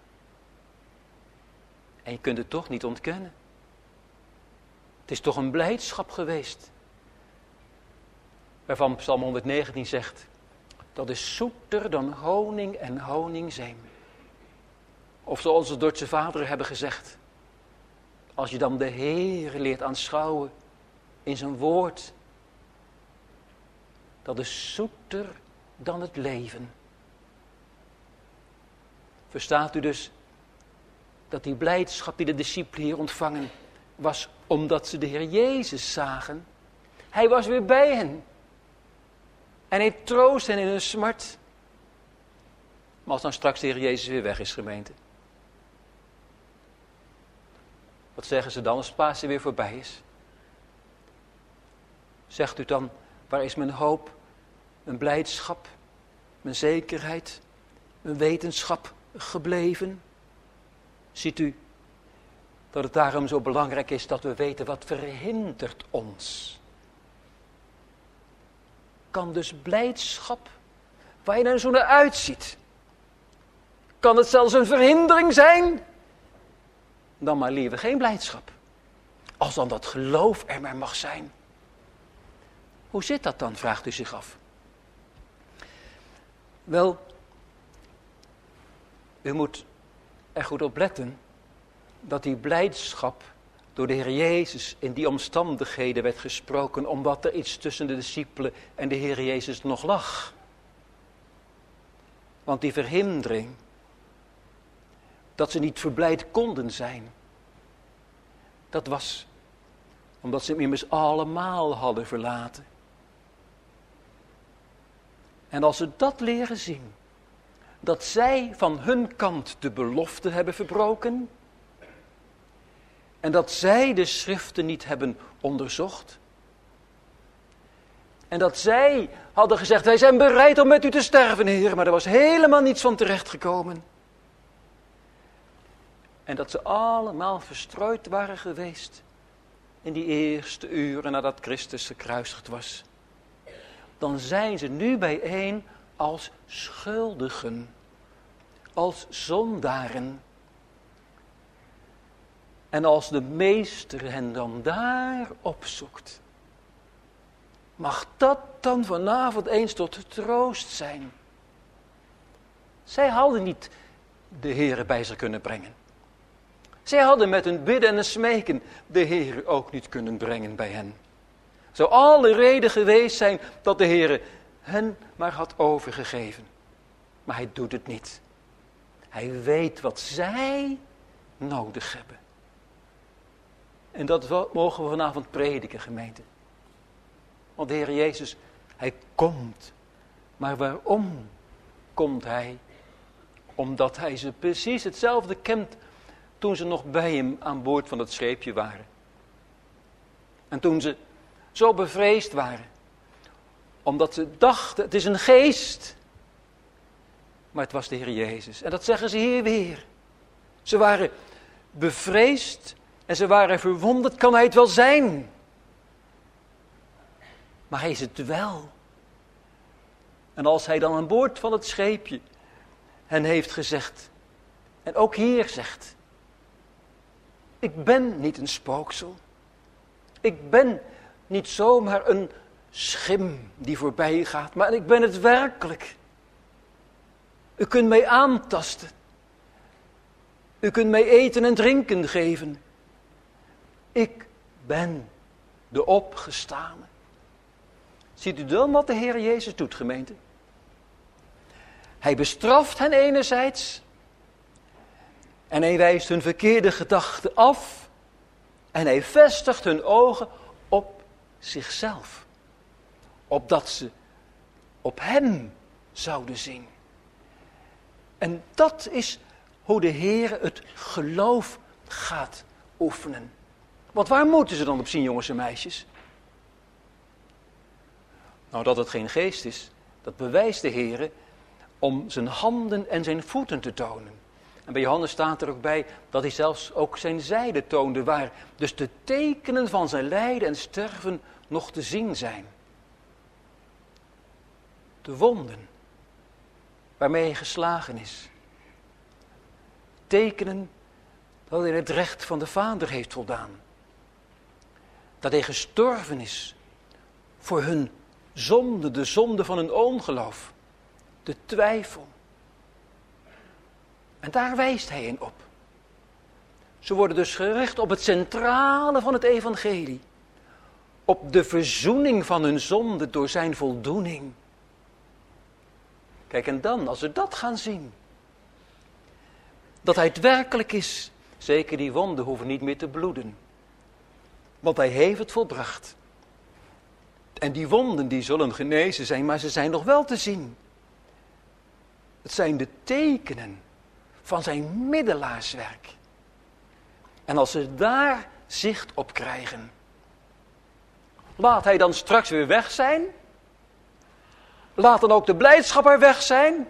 En je kunt het toch niet ontkennen. Het is toch een blijdschap geweest. Waarvan Psalm honderdnegentien zegt, dat is zoeter dan honing en honingzeem. Of zoals de Duitse vaderen hebben gezegd, als je dan de Heer leert aanschouwen in zijn woord, dat is zoeter dan het leven. Verstaat u dus dat die blijdschap die de discipelen hier ontvangen, was omdat ze de Heer Jezus zagen. Hij was weer bij hen. En hij troost hen in hun smart. Maar als dan straks de Heer Jezus weer weg is, gemeente. Wat zeggen ze dan als Pasen weer voorbij is? Zegt u dan, waar is mijn hoop, mijn blijdschap, mijn zekerheid, mijn wetenschap gebleven? Ziet u dat het daarom zo belangrijk is dat we weten wat verhindert ons? Kan dus blijdschap, waar je er zo naar uitziet, kan het zelfs een verhindering zijn? Dan maar liever geen blijdschap. Als dan dat geloof er maar mag zijn. Hoe zit dat dan, vraagt u zich af. Wel, u moet er goed op letten dat die blijdschap door de Heer Jezus in die omstandigheden werd gesproken, omdat er iets tussen de discipelen en de Heer Jezus nog lag. Want die verhindering dat ze niet verblijd konden zijn. Dat was omdat ze hem immers allemaal hadden verlaten. En als ze dat leren zien, dat zij van hun kant de belofte hebben verbroken, en dat zij de schriften niet hebben onderzocht, en dat zij hadden gezegd, wij zijn bereid om met u te sterven, Heer, maar er was helemaal niets van terechtgekomen. En dat ze allemaal verstrooid waren geweest in die eerste uren nadat Christus gekruisigd was. Dan zijn ze nu bijeen als schuldigen, als zondaren. En als de meester hen dan daar opzoekt, mag dat dan vanavond eens tot troost zijn. Zij hadden niet de Heere bij zich kunnen brengen. Zij hadden met hun bidden en een smeken de Heere ook niet kunnen brengen bij hen. Zou alle reden geweest zijn dat de Heere hen maar had overgegeven. Maar hij doet het niet. Hij weet wat zij nodig hebben. En dat mogen we vanavond prediken, gemeente. Want de Heer Jezus, hij komt. Maar waarom komt hij? Omdat hij ze precies hetzelfde kent toen ze nog bij hem aan boord van het scheepje waren. En toen ze zo bevreesd waren. Omdat ze dachten, het is een geest. Maar het was de Heer Jezus. En dat zeggen ze hier weer. Ze waren bevreesd en ze waren verwonderd. Kan hij het wel zijn? Maar hij is het wel. En als hij dan aan boord van het scheepje hen heeft gezegd, en ook hier zegt, ik ben niet een spooksel. Ik ben niet zomaar een schim die voorbij gaat, maar ik ben het werkelijk. U kunt mij aantasten. U kunt mij eten en drinken geven. Ik ben de opgestane. Ziet u dan wat de Heer Jezus doet, gemeente? Hij bestraft hen enerzijds en hij wijst hun verkeerde gedachten af en hij vestigt hun ogen op zichzelf. Opdat ze op hem zouden zien. En dat is hoe de Heer het geloof gaat oefenen. Want waar moeten ze dan op zien, jongens en meisjes? Nou, dat het geen geest is, dat bewijst de Heer om zijn handen en zijn voeten te tonen. En bij Johannes staat er ook bij dat hij zelfs ook zijn zijde toonde, waar dus de tekenen van zijn lijden en sterven nog te zien zijn. De wonden waarmee hij geslagen is. Tekenen dat hij het recht van de Vader heeft voldaan. Dat hij gestorven is voor hun zonde, de zonde van hun ongeloof, de twijfel. En daar wijst hij hen op. Ze worden dus gericht op het centrale van het evangelie. Op de verzoening van hun zonde door zijn voldoening. Kijk, en dan, als we dat gaan zien, dat hij het werkelijk is, zeker die wonden hoeven niet meer te bloeden. Want hij heeft het volbracht. En die wonden die zullen genezen zijn, maar ze zijn nog wel te zien. Het zijn de tekenen van zijn middelaarswerk. En als ze daar zicht op krijgen, laat hij dan straks weer weg zijn? Laat dan ook de blijdschap er weg zijn?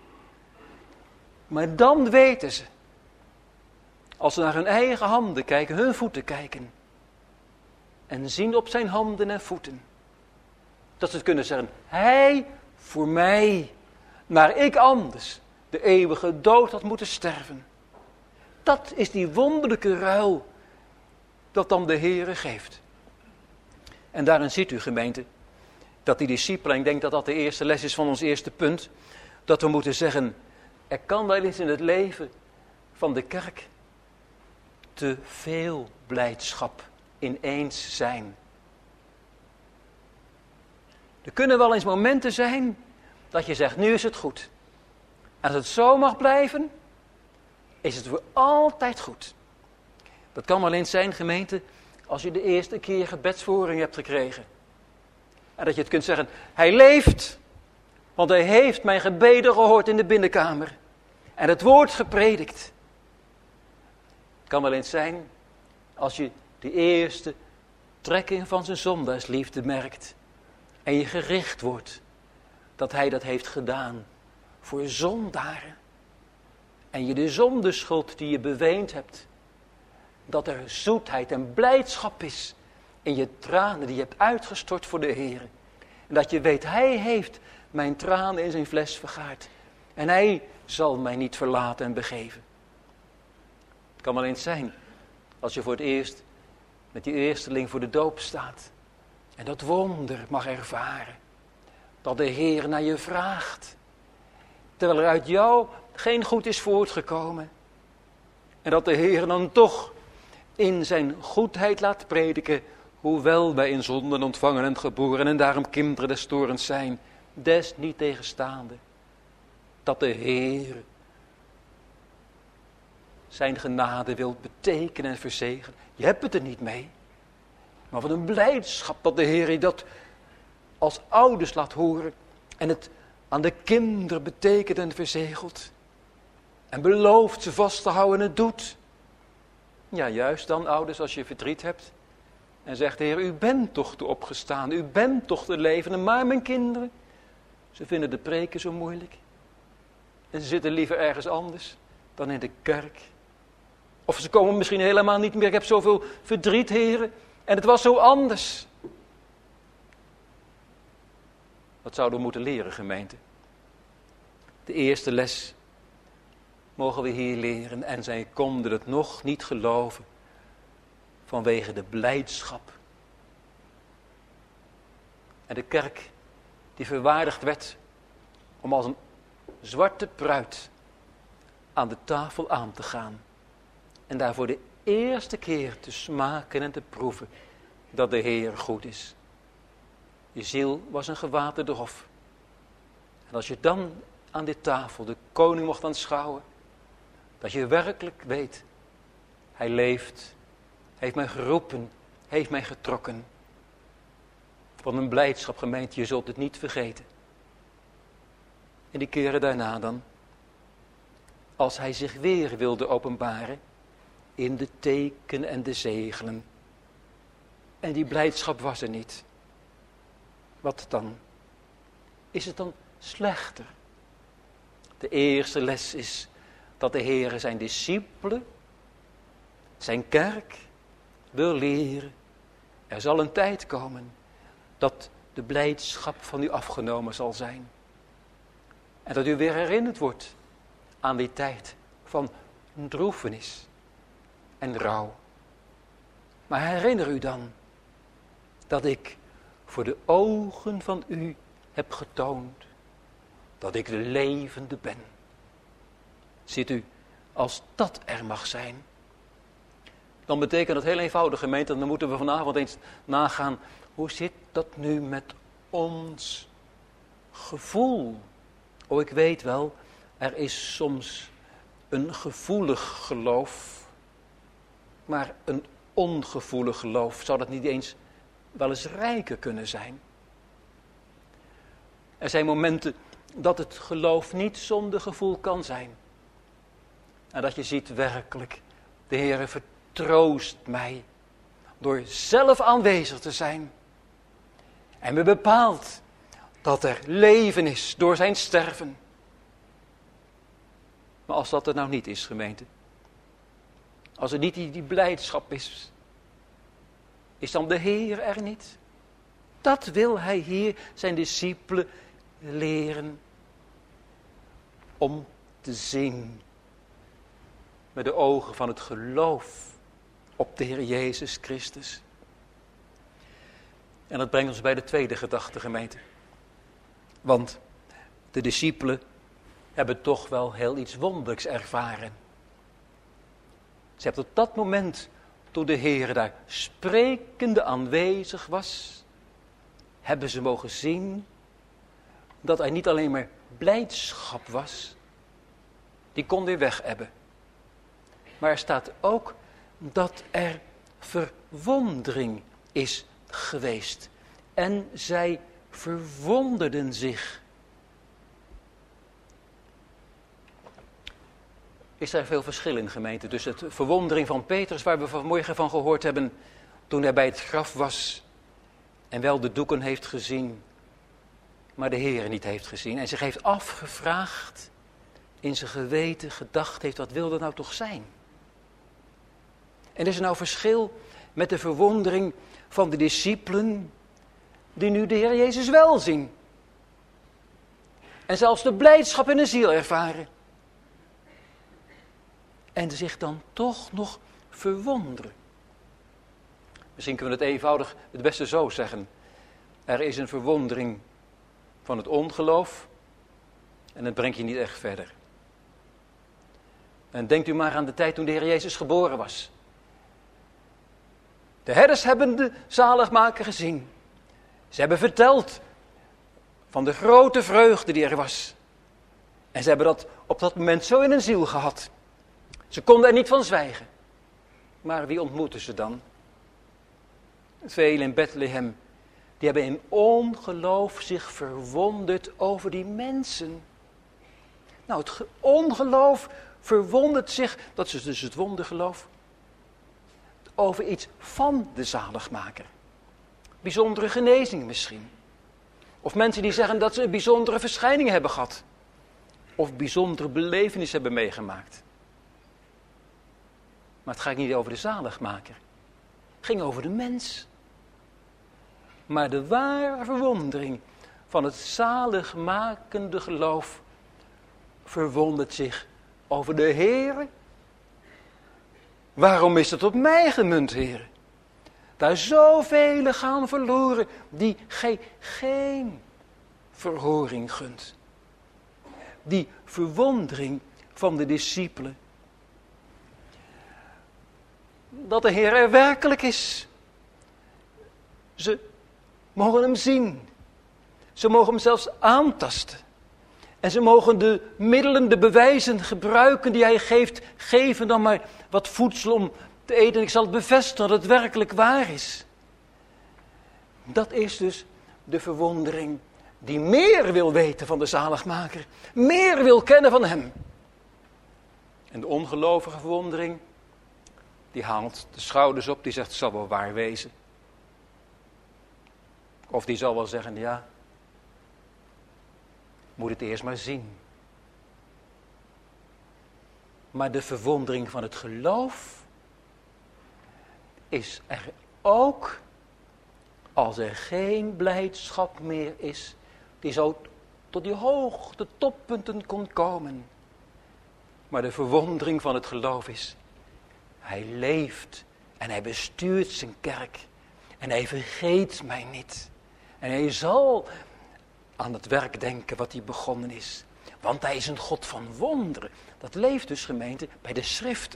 Maar dan weten ze, als ze naar hun eigen handen kijken, hun voeten kijken, en zien op zijn handen en voeten, dat ze kunnen zeggen, hij voor mij, maar ik anders de eeuwige dood had moeten sterven. Dat is die wonderlijke ruil dat dan de Heere geeft. En daarin ziet u, gemeente, dat die discipelen, ik denk dat dat de eerste les is van ons eerste punt, dat we moeten zeggen, er kan wel eens in het leven van de kerk te veel blijdschap ineens zijn. Er kunnen wel eens momenten zijn dat je zegt, nu is het goed. En als het zo mag blijven, is het voor altijd goed. Dat kan alleen zijn, gemeente, als je de eerste keer gebedsverhoring hebt gekregen. En dat je het kunt zeggen, hij leeft, want hij heeft mijn gebeden gehoord in de binnenkamer. En het woord gepredikt. Het kan alleen zijn als je de eerste trekking van zijn zondagsliefde merkt. En je gericht wordt dat hij dat heeft gedaan voor zondaren. En je de zondeschuld die je beweend hebt, dat er zoetheid en blijdschap is in je tranen die je hebt uitgestort voor de Heer. En dat je weet, hij heeft mijn tranen in zijn fles vergaard. En hij zal mij niet verlaten en begeven. Het kan maar eens zijn als je voor het eerst met die eersteling voor de doop staat. En dat wonder mag ervaren. Dat de Heer naar je vraagt. Terwijl er uit jou geen goed is voortgekomen. En dat de Heer dan toch in zijn goedheid laat prediken. Hoewel wij in zonden ontvangen en geboren en daarom kinderen des torens zijn. Des niet tegenstaande. Dat de Heer zijn genade wil betekenen en verzegelen. Je hebt het er niet mee. Maar wat een blijdschap dat de Heer je dat als ouders laat horen. En het aan de kinderen betekent en verzegelt. En belooft ze vast te houden en het doet. Ja, juist dan ouders als je verdriet hebt. En zegt de Heer, u bent toch de opgestaan. U bent toch de levende. Maar mijn kinderen, ze vinden de preken zo moeilijk. En ze zitten liever ergens anders dan in de kerk. Of ze komen misschien helemaal niet meer. Ik heb zoveel verdriet, heren. En het was zo anders. Wat zouden we moeten leren, gemeente? De eerste les mogen we hier leren. En zij konden het nog niet geloven. Vanwege de blijdschap. En de kerk die verwaardigd werd om als een zwarte pruit aan de tafel aan te gaan. En daar voor de eerste keer te smaken en te proeven dat de Heer goed is. Je ziel was een gewaterde hof. En als je dan aan dit tafel de koning mocht aanschouwen, dat je werkelijk weet, hij leeft, heeft mij geroepen, heeft mij getrokken. Wat een blijdschap, gemeente, je zult het niet vergeten. En die keren daarna dan, als hij zich weer wilde openbaren in de teken en de zegelen. En die blijdschap was er niet. Wat dan? Is het dan slechter? De eerste les is dat de Heer zijn discipelen, zijn kerk wil leren. Er zal een tijd komen dat de blijdschap van u afgenomen zal zijn. En dat u weer herinnerd wordt aan die tijd van droefenis en rouw. Maar herinner u dan dat ik voor de ogen van u heb getoond dat ik de levende ben. Ziet u, als dat er mag zijn, dan betekent dat heel eenvoudig, gemeente. Dan moeten we vanavond eens nagaan, hoe zit dat nu met ons gevoel? Oh, ik weet wel, er is soms een gevoelig geloof, maar een ongevoelig geloof, zou dat niet eens wel eens rijker kunnen zijn? Er zijn momenten dat het geloof niet zonder gevoel kan zijn. En dat je ziet werkelijk, de Heere vertroost mij door zelf aanwezig te zijn. En me bepaalt dat er leven is door zijn sterven. Maar als dat er nou niet is, gemeente. Als er niet die, die blijdschap is. Is dan de Heer er niet? Dat wil hij hier zijn discipelen leren. Om te zien. Met de ogen van het geloof op de Heer Jezus Christus. En dat brengt ons bij de tweede gedachte, gemeente. Want de discipelen hebben toch wel heel iets wonderlijks ervaren. Ze hebben op dat moment, toen de Heer daar sprekende aanwezig was, hebben ze mogen zien dat hij niet alleen maar blijdschap was, die kon weer weg hebben. Maar er staat ook dat er verwondering is geweest. En zij verwonderden zich. Is er veel verschil in, gemeente, tussen de verwondering van Petrus, waar we vanmorgen van gehoord hebben, toen hij bij het graf was en wel de doeken heeft gezien, maar de Heer niet heeft gezien en zich heeft afgevraagd, in zijn geweten gedacht heeft, wat wil dat nou toch zijn? En is er nou verschil met de verwondering van de discipelen, die nu de Heer Jezus wel zien. En zelfs de blijdschap in de ziel ervaren. En zich dan toch nog verwonderen. Misschien kunnen we het eenvoudig het beste zo zeggen. Er is een verwondering van het ongeloof en dat brengt je niet echt verder. En denkt u maar aan de tijd toen de Heer Jezus geboren was. De herders hebben de zaligmaker gezien. Ze hebben verteld van de grote vreugde die er was. En ze hebben dat op dat moment zo in hun ziel gehad. Ze konden er niet van zwijgen. Maar wie ontmoetten ze dan? Velen in Bethlehem, die hebben in ongeloof zich verwonderd over die mensen. Nou, het ge- ongeloof verwondert zich, dat is dus het wondergeloof, over iets van de zaligmaker. Bijzondere genezing misschien. Of mensen die zeggen dat ze een bijzondere verschijning hebben gehad. Of bijzondere belevenis hebben meegemaakt. Maar het gaat niet over de zaligmaker. Het ging over de mens. Maar de ware verwondering van het zaligmakende geloof verwondert zich over de Heer. Waarom is het op mij gemunt, Heer? Daar zoveel gaan verloren die gij geen verhoring gunt. Die verwondering van de discipelen. Dat de Heer er werkelijk is. Ze mogen hem zien. Ze mogen hem zelfs aantasten. En ze mogen de middelen, de bewijzen gebruiken die hij geeft. Geven dan maar wat voedsel om te eten. Ik zal het bevestigen dat het werkelijk waar is. Dat is dus de verwondering die meer wil weten van de zaligmaker. Meer wil kennen van hem. En de ongelovige verwondering, die haalt de schouders op, die zegt het zal wel waar wezen. Of die zal wel zeggen, ja, moet het eerst maar zien. Maar de verwondering van het geloof is er ook als er geen blijdschap meer is, die zo tot die hoogte toppunten kon komen. Maar de verwondering van het geloof is, hij leeft en hij bestuurt zijn kerk en hij vergeet mij niet. En hij zal aan het werk denken wat hij begonnen is. Want hij is een God van wonderen. Dat leeft dus, gemeente, bij de schriften.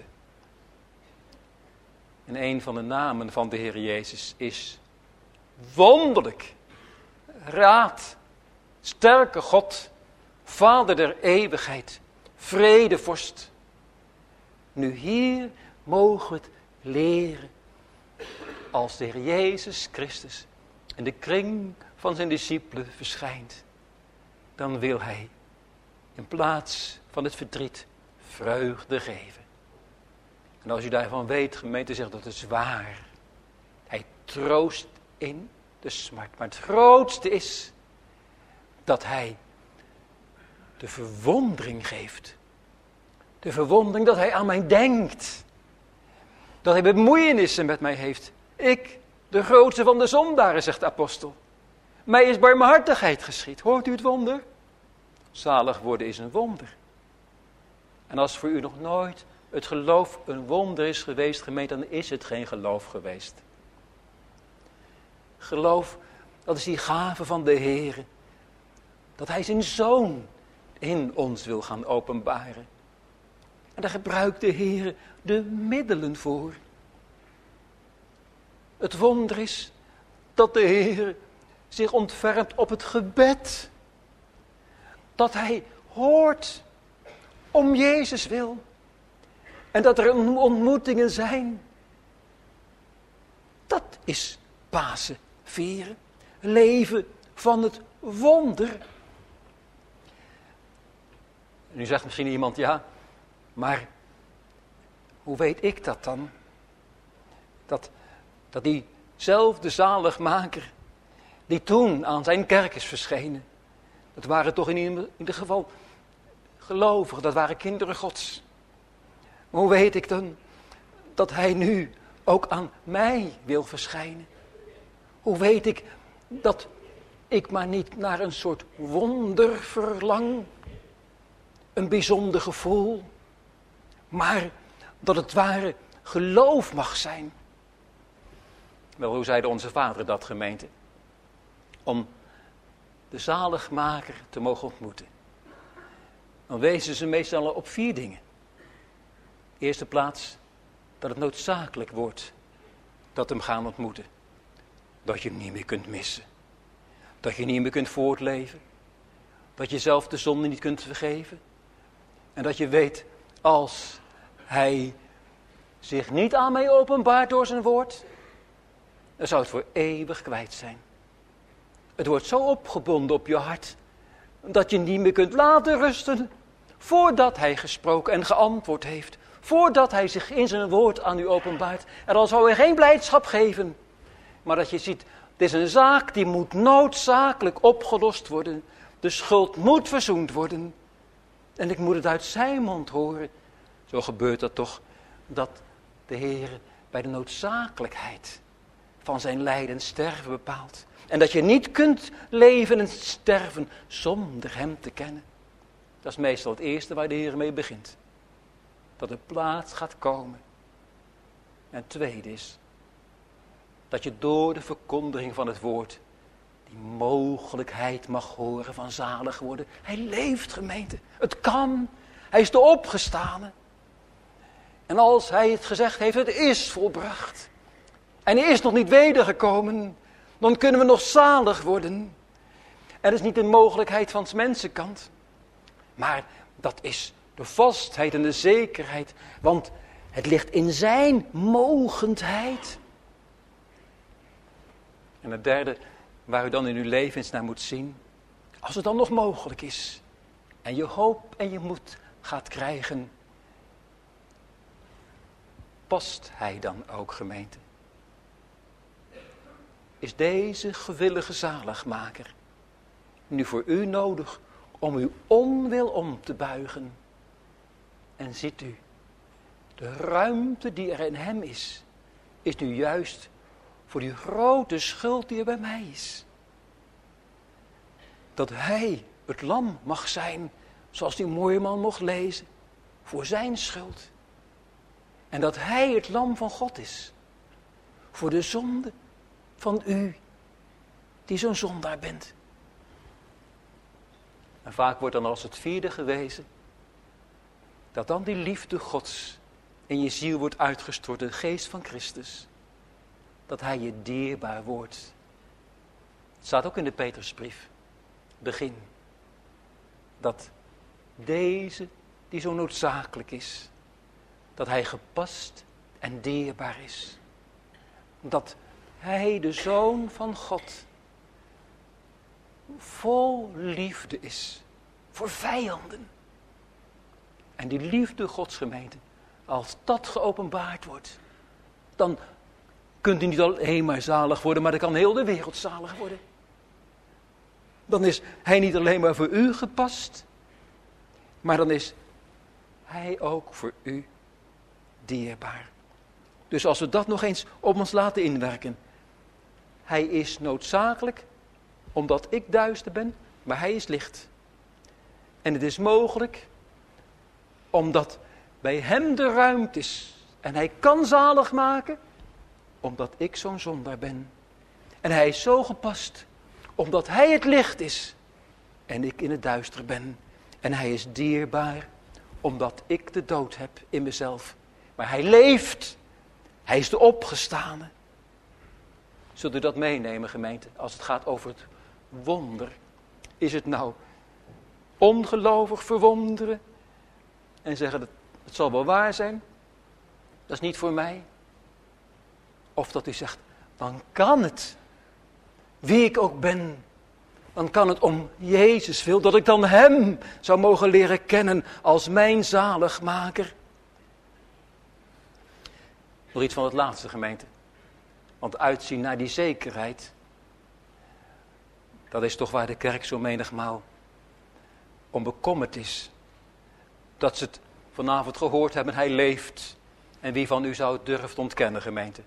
En een van de namen van de Heer Jezus is wonderlijk. Raad, sterke God, Vader der eeuwigheid, vredevorst. Nu hier mogen we het leren als de Heer Jezus Christus in de kring van zijn discipelen verschijnt. Dan wil hij in plaats van het verdriet vreugde geven. En als u daarvan weet, gemeente, zegt dat is waar. Hij troost in de smart. Maar het grootste is dat hij de verwondering geeft. De verwondering dat hij aan mij denkt. Dat hij bemoeienissen met mij heeft. Ik, de grootste van de zondaren, zegt de apostel. Mij is barmhartigheid geschied. Hoort u het wonder? Zalig worden is een wonder. En als voor u nog nooit het geloof een wonder is geweest, gemeente, dan is het geen geloof geweest. Geloof, dat is die gave van de Heer. Dat hij zijn Zoon in ons wil gaan openbaren. En daar gebruikt de Heer de middelen voor. Het wonder is dat de Heer zich ontfermt op het gebed. Dat hij hoort om Jezus wil. En dat er ontmoetingen zijn. Dat is Pasen vieren. Leven van het wonder. Nu zegt misschien iemand, ja, maar hoe weet ik dat dan? Dat, dat diezelfde zaligmaker, die toen aan zijn kerk is verschenen, dat waren toch in ieder geval gelovigen, dat waren kinderen Gods. Maar hoe weet ik dan dat hij nu ook aan mij wil verschijnen? Hoe weet ik dat ik maar niet naar een soort wonder verlang, een bijzonder gevoel, maar dat het ware geloof mag zijn? Wel, hoe zeide onze vader dat, gemeente? Om de zaligmaker te mogen ontmoeten. Dan wezen ze meestal op vier dingen. Eerste plaats, dat het noodzakelijk wordt dat hem gaan ontmoeten. Dat je hem niet meer kunt missen. Dat je niet meer kunt voortleven. Dat je zelf de zonde niet kunt vergeven. En dat je weet, als hij zich niet aan mij openbaart door zijn woord, dan zou het voor eeuwig kwijt zijn. Het wordt zo opgebonden op je hart, dat je niet meer kunt laten rusten, voordat hij gesproken en geantwoord heeft. Voordat hij zich in zijn woord aan u openbaart. En dan zou hij geen blijdschap geven. Maar dat je ziet, het is een zaak die moet noodzakelijk opgelost worden. De schuld moet verzoend worden. En ik moet het uit zijn mond horen. Zo gebeurt dat toch, dat de Heer bij de noodzakelijkheid van zijn lijden en sterven bepaalt. En dat je niet kunt leven en sterven zonder hem te kennen. Dat is meestal het eerste waar de Heer mee begint. Dat er plaats gaat komen. En het tweede is, dat je door de verkondiging van het woord die mogelijkheid mag horen van zalig worden. Hij leeft, gemeente. Het kan. Hij is de opgestane. En als hij het gezegd heeft, het is volbracht. En hij is nog niet wedergekomen. Dan kunnen we nog zalig worden. En dat is niet de mogelijkheid van 's mensenkant. Maar dat is de vastheid en de zekerheid. Want het ligt in zijn mogendheid. En het derde, waar u dan in uw leven eens naar moet zien. Als het dan nog mogelijk is. En je hoop en je moed gaat krijgen. Past hij dan ook, gemeente? Is deze gewillige zaligmaker nu voor u nodig om uw onwil om te buigen? En ziet u, de ruimte die er in hem is, is nu juist voor die grote schuld die er bij mij is. Dat hij het lam mag zijn, zoals die mooie man mocht lezen, voor zijn schuld. En dat hij het lam van God is, voor de zonde van u, die zo'n zondaar bent. En vaak wordt dan als het vierde gewezen, dat dan die liefde Gods in je ziel wordt uitgestort, de geest van Christus. Dat hij je dierbaar wordt. Het staat ook in de Petrusbrief, begin. Dat deze, die zo noodzakelijk is, dat hij gepast en dierbaar is. Dat hij, de Zoon van God, vol liefde is voor vijanden. En die liefde Gods, gemeente, als dat geopenbaard wordt, dan kunt u niet alleen maar zalig worden, maar dan kan heel de wereld zalig worden. Dan is hij niet alleen maar voor u gepast, maar dan is hij ook voor u dierbaar. Dus als we dat nog eens op ons laten inwerken. Hij is noodzakelijk, omdat ik duister ben, maar hij is licht. En het is mogelijk, omdat bij hem de ruimte is. En hij kan zalig maken, omdat ik zo'n zondaar ben. En hij is zo gepast, omdat hij het licht is. En ik in het duister ben. En hij is dierbaar, omdat ik de dood heb in mezelf. Maar hij leeft. Hij is de opgestane. Zult u dat meenemen, gemeente, als het gaat over het wonder? Is het nou ongelovig verwonderen en zeggen dat het zal wel waar zijn, Dat is niet voor mij. Of dat u zegt, dan kan het. Wie ik ook ben, dan kan het om Jezus wil, dat ik dan hem zou mogen leren kennen als mijn zaligmaker. Nog iets van het laatste, gemeente. Want uitzien naar die zekerheid, dat is toch waar de kerk zo menigmaal om bekommerd is. Dat ze het vanavond gehoord hebben, hij leeft. En wie van u zou het durven ontkennen, gemeente?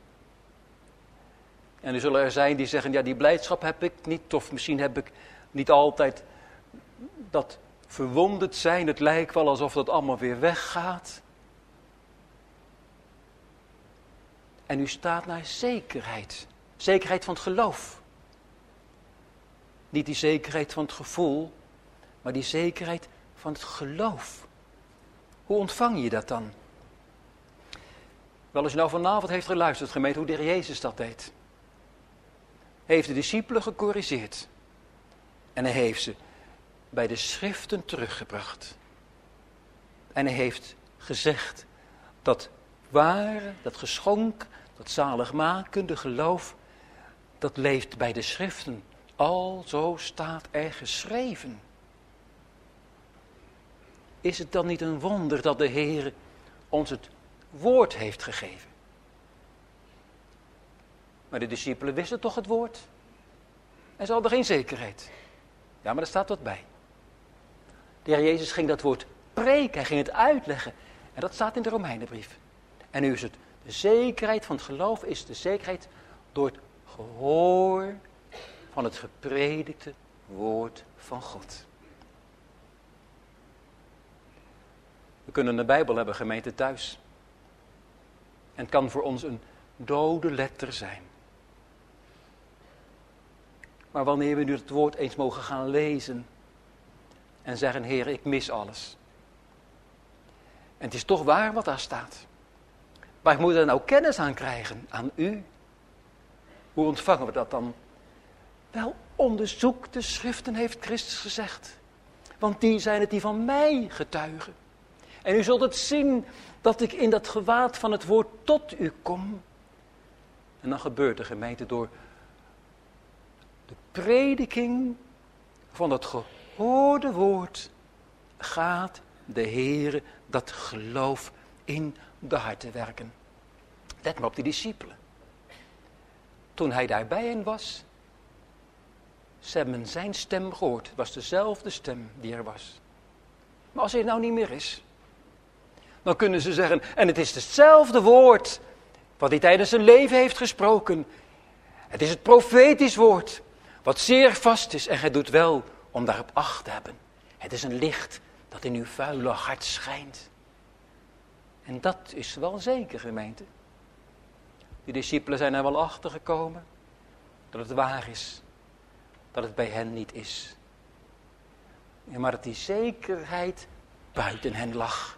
En er zullen er zijn die zeggen, ja, die blijdschap heb ik niet. Of misschien heb ik niet altijd dat verwonderd zijn. Het lijkt wel alsof dat allemaal weer weggaat. En u staat naar zekerheid. Zekerheid van het geloof. Niet die zekerheid van het gevoel, maar die zekerheid van het geloof. Hoe ontvang je dat dan? Wel, als je nou vanavond heeft geluisterd, gemeente, hoe de Heer Jezus dat deed. Hij heeft de discipelen gecorrigeerd. En hij heeft ze bij de schriften teruggebracht. En hij heeft gezegd dat ware, dat geschonk, dat zaligmakende geloof, dat leeft bij de schriften. Al zo staat er geschreven. Is het dan niet een wonder dat de Heer ons het woord heeft gegeven? Maar de discipelen wisten toch het woord? En ze hadden geen zekerheid. Ja, maar er staat wat bij. De Heer Jezus ging dat woord preken, hij ging het uitleggen. En dat staat in de Romeinenbrief. En nu is het de zekerheid van het geloof, is de zekerheid door het gehoor van het gepredikte woord van God. We kunnen de Bijbel hebben, gemeente, thuis. En het kan voor ons een dode letter zijn. Maar wanneer we nu het woord eens mogen gaan lezen en zeggen, Heer, ik mis alles. En het is toch waar wat daar staat. Maar ik moet er nou kennis aan krijgen, aan u. Hoe ontvangen we dat dan? Wel, onderzoek de schriften, heeft Christus gezegd. Want die zijn het die van mij getuigen. En u zult het zien dat ik in dat gewaad van het woord tot u kom. En dan gebeurt de gemeente door de prediking van het gehoorde woord. Gaat de Heere dat geloof in de harten werken. Let maar op die discipelen. Toen hij daar bij hen was, ze hebben zijn stem gehoord. Het was dezelfde stem die er was. Maar als hij nou niet meer is, dan kunnen ze zeggen, en het is hetzelfde woord wat hij tijdens zijn leven heeft gesproken. Het is het profetisch woord, wat zeer vast is en gij doet wel om daarop acht te hebben. Het is een licht dat in uw vuile hart schijnt. En dat is wel zeker, gemeente. Die discipelen zijn er wel achter gekomen dat het waar is, dat het bij hen niet is. Ja, maar dat die zekerheid buiten hen lag.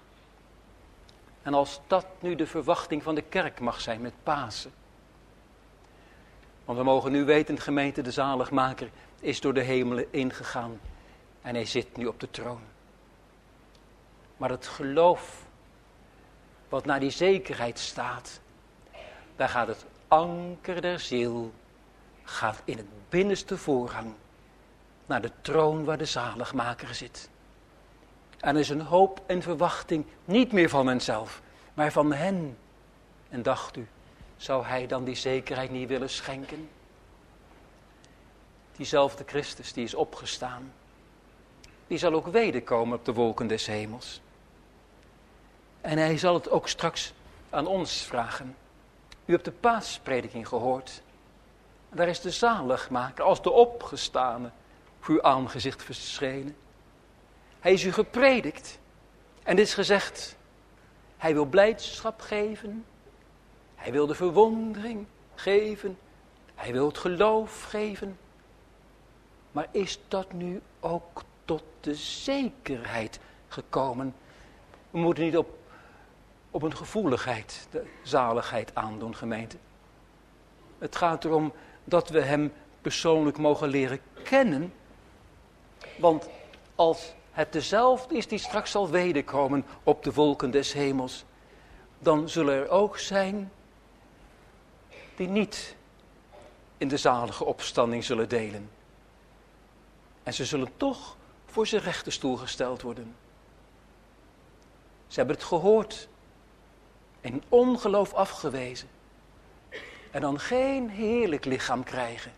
En als dat nu de verwachting van de kerk mag zijn met Pasen. Want we mogen nu weten, gemeente, de zaligmaker is door de hemelen ingegaan. En hij zit nu op de troon. Maar het geloof wat naar die zekerheid staat, daar gaat het anker der ziel, gaat in het binnenste voorhang naar de troon waar de zaligmaker zit. En er is een hoop en verwachting niet meer van henzelf, maar van hen. En dacht u, zou hij dan die zekerheid niet willen schenken? Diezelfde Christus die is opgestaan, die zal ook wederkomen op de wolken des hemels. En hij zal het ook straks aan ons vragen. U hebt de paasprediking gehoord. Daar is de zaligmaker als de opgestane voor uw aangezicht verschenen. Hij is u gepredikt. En dit is gezegd. Hij wil blijdschap geven. Hij wil de verwondering geven. Hij wil het geloof geven. Maar is dat nu ook tot de zekerheid gekomen? We moeten niet op, op een gevoeligheid de zaligheid aandoen, gemeente. Het gaat erom dat we hem persoonlijk mogen leren kennen. Want als het dezelfde is die straks zal wederkomen op de wolken des hemels, dan zullen er ook zijn die niet in de zalige opstanding zullen delen. En ze zullen toch voor zijn rechterstoel gesteld worden. Ze hebben het gehoord, in ongeloof afgewezen en dan geen heerlijk lichaam krijgen.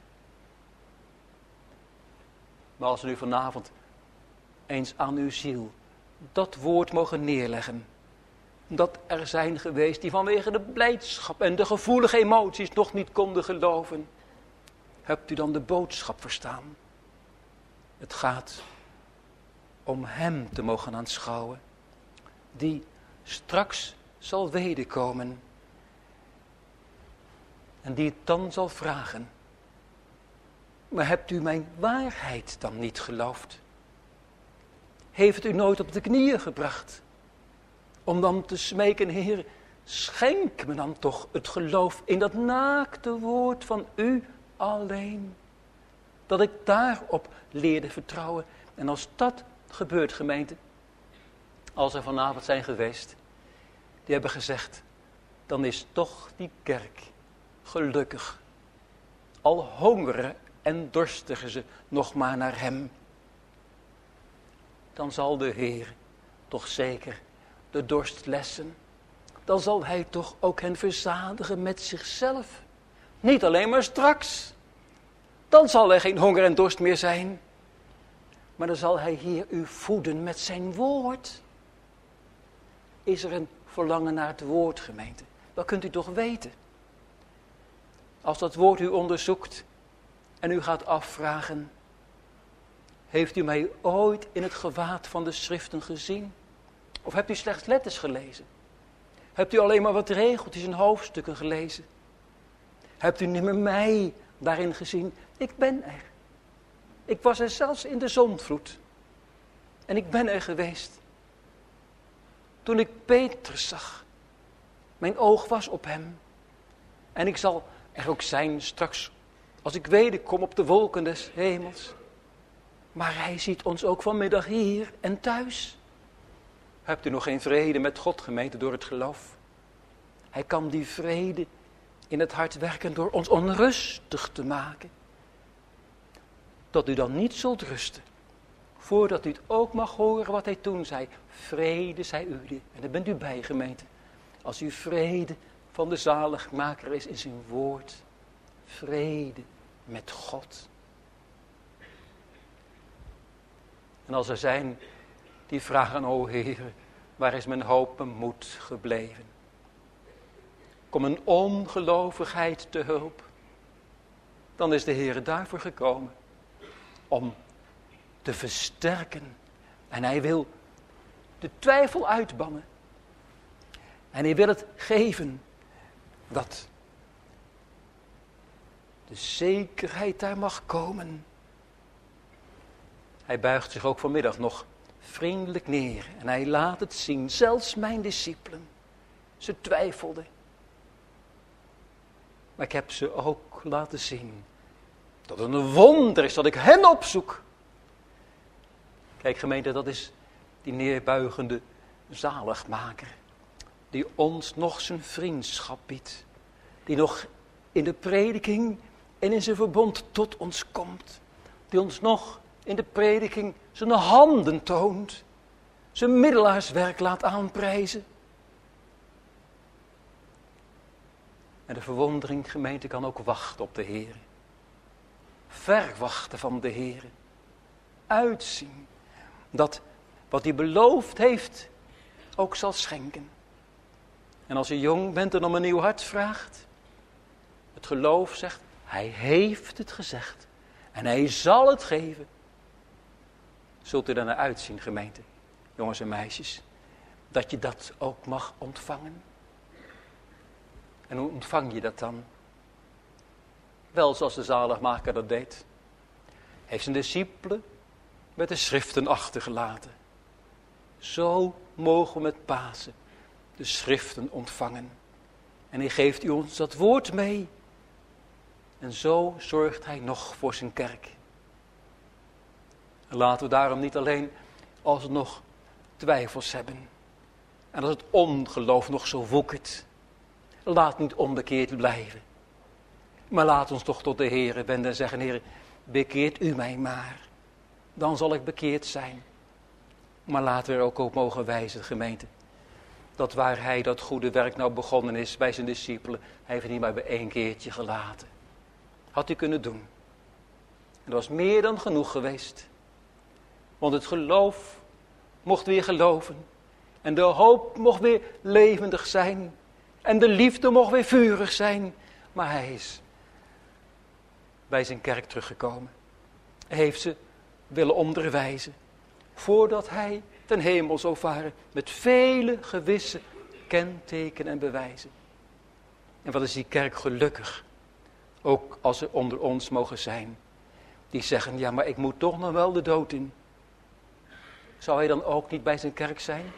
Maar als we nu vanavond eens aan uw ziel dat woord mogen neerleggen, dat er zijn geweest die vanwege de blijdschap en de gevoelige emoties nog niet konden geloven, hebt u dan de boodschap verstaan? Het gaat om hem te mogen aanschouwen, die straks zal wederkomen en die het dan zal vragen: maar hebt u mijn waarheid dan niet geloofd? Heeft het u nooit op de knieën gebracht om dan te smeken: Heer, schenk me dan toch het geloof in dat naakte woord van u alleen, dat ik daarop leerde vertrouwen. En als dat gebeurt, gemeente, als er vanavond zijn geweest die hebben gezegd, dan is toch die kerk gelukkig. Al hongeren en dorstigen ze nog maar naar hem. Dan zal de Heer toch zeker de dorst lessen. Dan zal hij toch ook hen verzadigen met zichzelf. Niet alleen maar straks. Dan zal er geen honger en dorst meer zijn. Maar dan zal hij hier u voeden met zijn woord. Is er een verlangen naar het woord, gemeente? Dat kunt u toch weten. Als dat woord u onderzoekt en u gaat afvragen: heeft u mij ooit in het gewaad van de schriften gezien? Of hebt u slechts letters gelezen? Hebt u alleen maar wat regeltjes en hoofdstukken gelezen? Hebt u niet meer mij daarin gezien? Ik ben er. Ik was er zelfs in de zondvloed. En ik ben er geweest. Toen ik Petrus zag. Mijn oog was op hem. En ik zal er ook zijn straks, als ik wederkom op de wolken des hemels. Maar hij ziet ons ook vanmiddag hier en thuis. Hebt u nog geen vrede met God, gemeente, door het geloof? Hij kan die vrede in het hart werken door ons onrustig te maken. Dat u dan niet zult rusten, voordat u het ook mag horen wat hij toen zei. Vrede zij u. En daar bent u bij, gemeente. Als u vrede van de zaligmaker is in zijn woord. Vrede met God. En als er zijn die vragen: o Heer, waar is mijn hoop en moed gebleven? Kom een ongelovigheid te hulp. Dan is de Heer daarvoor gekomen. Om te versterken. En hij wil de twijfel uitbannen. En hij wil het geven dat de zekerheid daar mag komen. Hij buigt zich ook vanmiddag nog vriendelijk neer. En hij laat het zien. Zelfs mijn discipelen. Ze twijfelden. Maar ik heb ze ook laten zien dat het een wonder is dat ik hen opzoek. Kijk, gemeente, dat is die neerbuigende zaligmaker. Die ons nog zijn vriendschap biedt. Die nog in de prediking en in zijn verbond tot ons komt. Die ons nog in de prediking zijn handen toont. Zijn middelaarswerk laat aanprijzen. En de verwondering, gemeente, kan ook wachten op de Heer. Verwachten van de Heer. Uitzien dat wat hij beloofd heeft ook zal schenken. En als je jong bent en om een nieuw hart vraagt, het geloof zegt: hij heeft het gezegd en hij zal het geven. Zult u er naar uitzien, gemeente, jongens en meisjes, dat je dat ook mag ontvangen? En hoe ontvang je dat dan? Wel zoals de zaligmaker dat deed. Heeft zijn discipelen met de schriften achtergelaten. Zo mogen we met Pasen de schriften ontvangen. En hij geeft u ons dat woord mee. En zo zorgt hij nog voor zijn kerk. En laten we daarom niet alleen als we nog twijfels hebben. En als het ongeloof nog zo woekert, laat niet onbekeerd blijven. Maar laat ons toch tot de Heere wenden en zeggen, Heere, bekeert u mij maar. Dan zal ik bekeerd zijn. Maar laten we er ook op mogen wijzen, gemeente. Dat waar hij dat goede werk nou begonnen is bij zijn discipelen, hij heeft het niet maar bij één keertje gelaten. Had hij kunnen doen. En dat was meer dan genoeg geweest. Want het geloof mocht weer geloven. En de hoop mocht weer levendig zijn. En de liefde mocht weer vurig zijn. Maar hij is bij zijn kerk teruggekomen. Hij heeft ze willen onderwijzen. Voordat hij ten hemel zou varen. Met vele gewisse kentekenen en bewijzen. En wat is die kerk gelukkig. Ook als ze onder ons mogen zijn. Die zeggen, ja, maar ik moet toch nog wel de dood in. Zou hij dan ook niet bij zijn kerk zijn?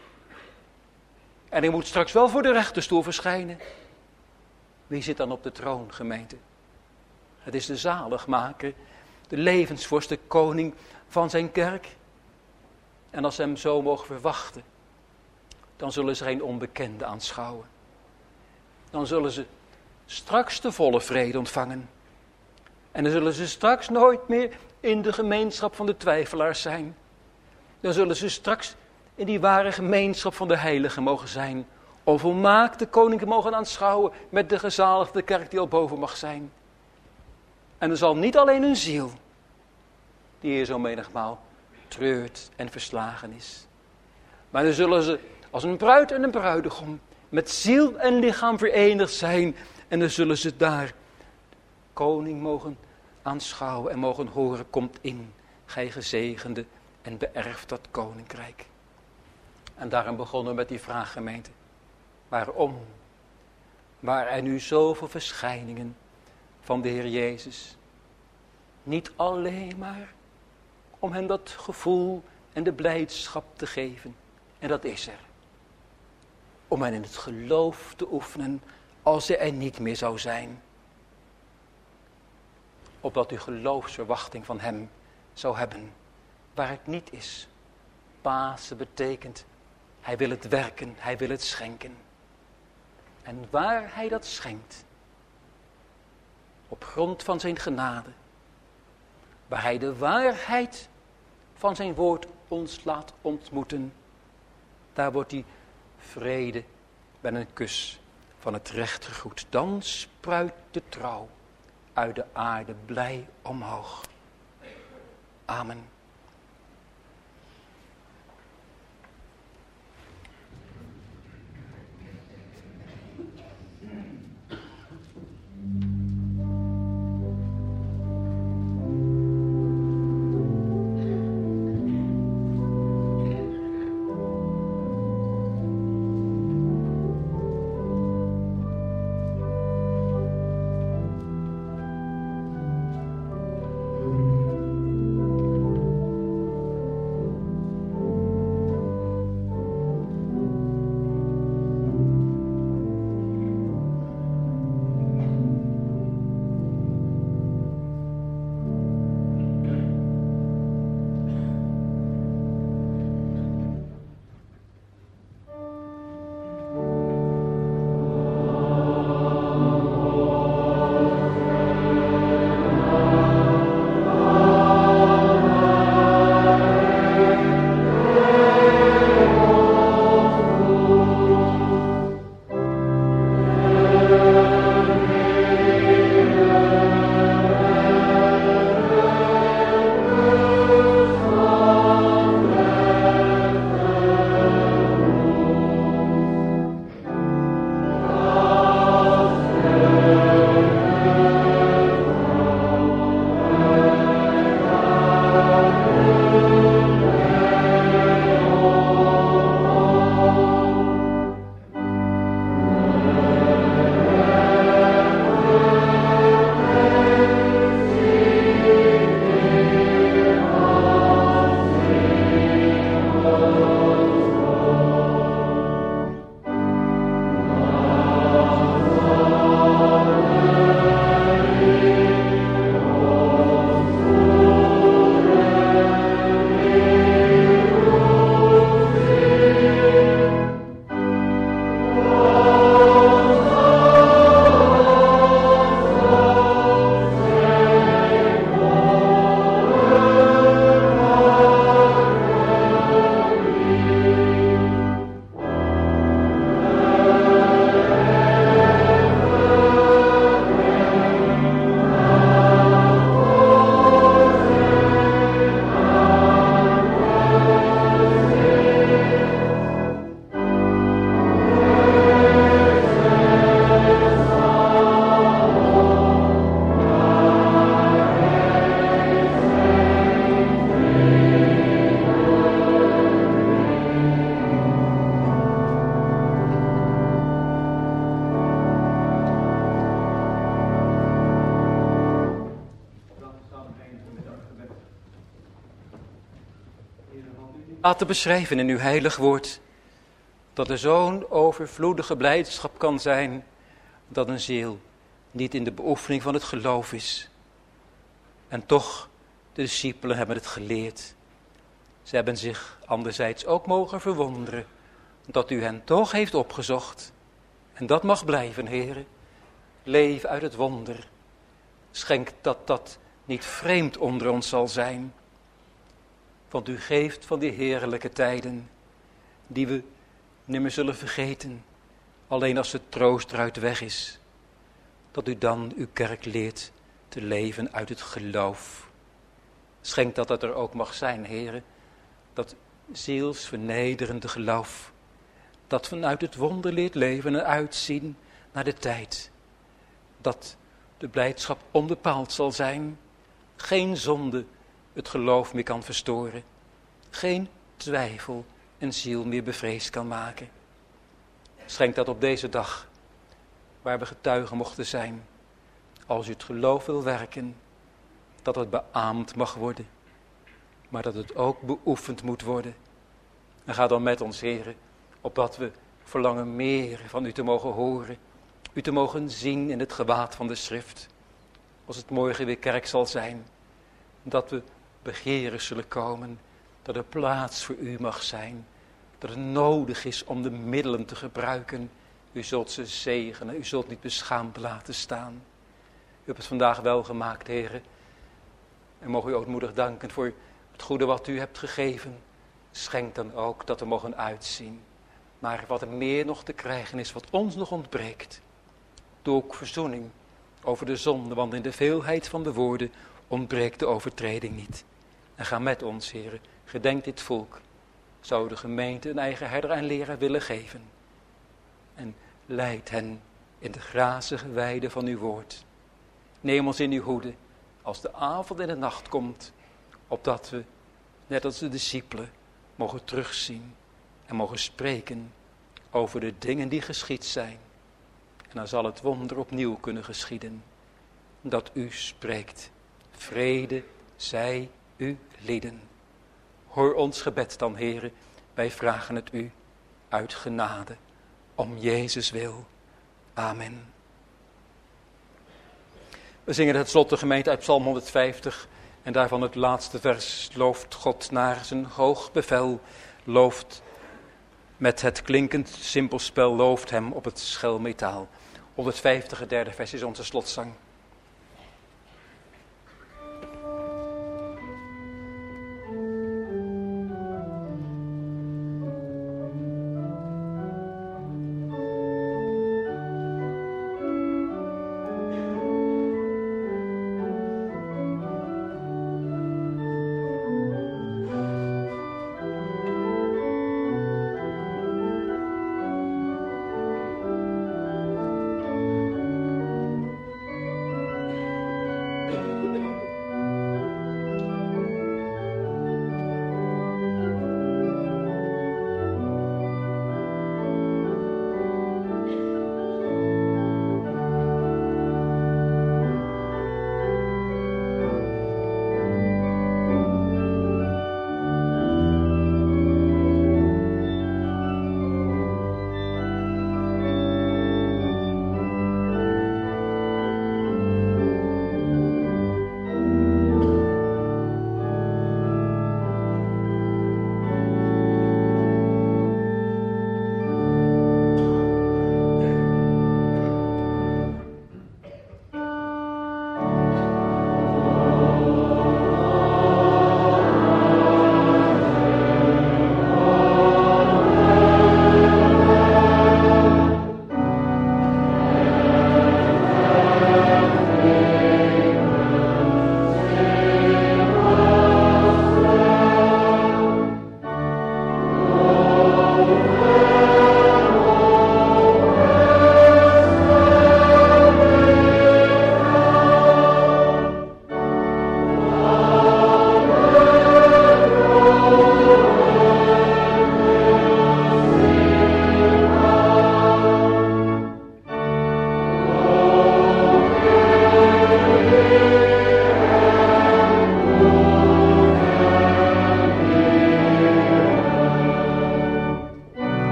En hij moet straks wel voor de rechterstoel verschijnen. Wie zit dan op de troon, gemeente? Het is de zaligmaker, de levensvorst, de koning van zijn kerk. En als ze hem zo mogen verwachten, dan zullen ze geen onbekende aanschouwen. Dan zullen ze straks de volle vrede ontvangen. En dan zullen ze straks nooit meer in de gemeenschap van de twijfelaars zijn. Dan zullen ze straks in die ware gemeenschap van de heiligen mogen zijn. Om volmaakt de koning te mogen aanschouwen met de gezaligde kerk die al boven mag zijn. En er zal niet alleen hun ziel, die hier zo menigmaal treurt en verslagen is. Maar dan zullen ze als een bruid en een bruidegom met ziel en lichaam verenigd zijn. En dan zullen ze daar koning mogen aanschouwen en mogen horen, komt in, gij gezegende, en beërft dat koninkrijk. En daarom begonnen we met die vraag, gemeente. Waarom? Waar er nu zoveel verschijningen van de Heer Jezus. Niet alleen maar om hem dat gevoel en de blijdschap te geven. En dat is er. Om hen in het geloof te oefenen als hij er niet meer zou zijn. Opdat u geloofsverwachting van hem zou hebben. Waar het niet is. Pasen betekent, hij wil het werken, hij wil het schenken. En waar hij dat schenkt, op grond van zijn genade, waar hij de waarheid van zijn woord ons laat ontmoeten, daar wordt die vrede met een kus van het recht gegroet. Dan spruit de trouw uit de aarde blij omhoog. Amen. laten beschrijven in uw heilig woord. Dat er zo'n overvloedige blijdschap kan zijn dat een ziel niet in de beoefening van het geloof is. En toch, de discipelen hebben het geleerd. Ze hebben zich anderzijds ook mogen verwonderen dat u hen toch heeft opgezocht. En dat mag blijven, Heere. Leef uit het wonder. Schenk dat dat niet vreemd onder ons zal zijn. Want u geeft van die heerlijke tijden, die we nimmer zullen vergeten, alleen als de troost eruit weg is. Dat u dan uw kerk leert te leven uit het geloof. Schenk dat dat er ook mag zijn, Heere. Dat zielsvernederende geloof. Dat vanuit het wonder leert leven en uitzien naar de tijd. Dat de blijdschap onbepaald zal zijn. Geen zonde het geloof meer kan verstoren. Geen twijfel een ziel meer bevreesd kan maken. Schenk dat op deze dag, waar we getuigen mochten zijn. Als u het geloof wil werken, dat het beaamd mag worden. Maar dat het ook beoefend moet worden. En ga dan met ons, Heere, opdat we verlangen meer van u te mogen horen. U te mogen zien in het gewaad van de schrift. Als het morgen weer kerk zal zijn. Dat we begeerig zullen komen. Dat er plaats voor u mag zijn. Dat het nodig is om de middelen te gebruiken. U zult ze zegenen. U zult niet beschaamd laten staan. U hebt het vandaag wel gemaakt, Heere. En mogen u ook moedig danken voor het goede wat u hebt gegeven. Schenk dan ook dat we mogen uitzien. Maar wat er meer nog te krijgen is, wat ons nog ontbreekt. Doe ook verzoening over de zonde, want in de veelheid van de woorden ontbreekt de overtreding niet. En ga met ons, Heere. Gedenk dit volk. Zou de gemeente een eigen herder en leraar willen geven. En leid hen in de grazige weide van uw woord. Neem ons in uw hoede, als de avond en de nacht komt, opdat we, net als de discipelen, mogen terugzien en mogen spreken over de dingen die geschied zijn. En dan zal het wonder opnieuw kunnen geschieden, dat u spreekt. Vrede zij u lieden. Hoor ons gebed dan, Heere, wij vragen het u uit genade, om Jezus wil. Amen. We zingen het slot de gemeente uit Psalm honderdvijftig en daarvan het laatste vers. Looft God naar zijn hoog bevel, looft met het klinkend simpel spel, looft hem op het schel metaal. honderdvijftig, het derde vers is onze slotzang.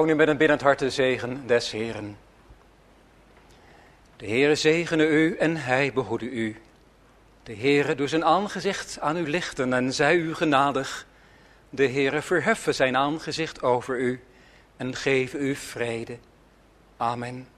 Ontvang nu met een biddend hart de zegen des Heeren. De Heere zegene u en hij behoede u. De Heere doe zijn aangezicht aan u lichten en zij u genadig. De Heere verheffen zijn aangezicht over u en geven u vrede. Amen.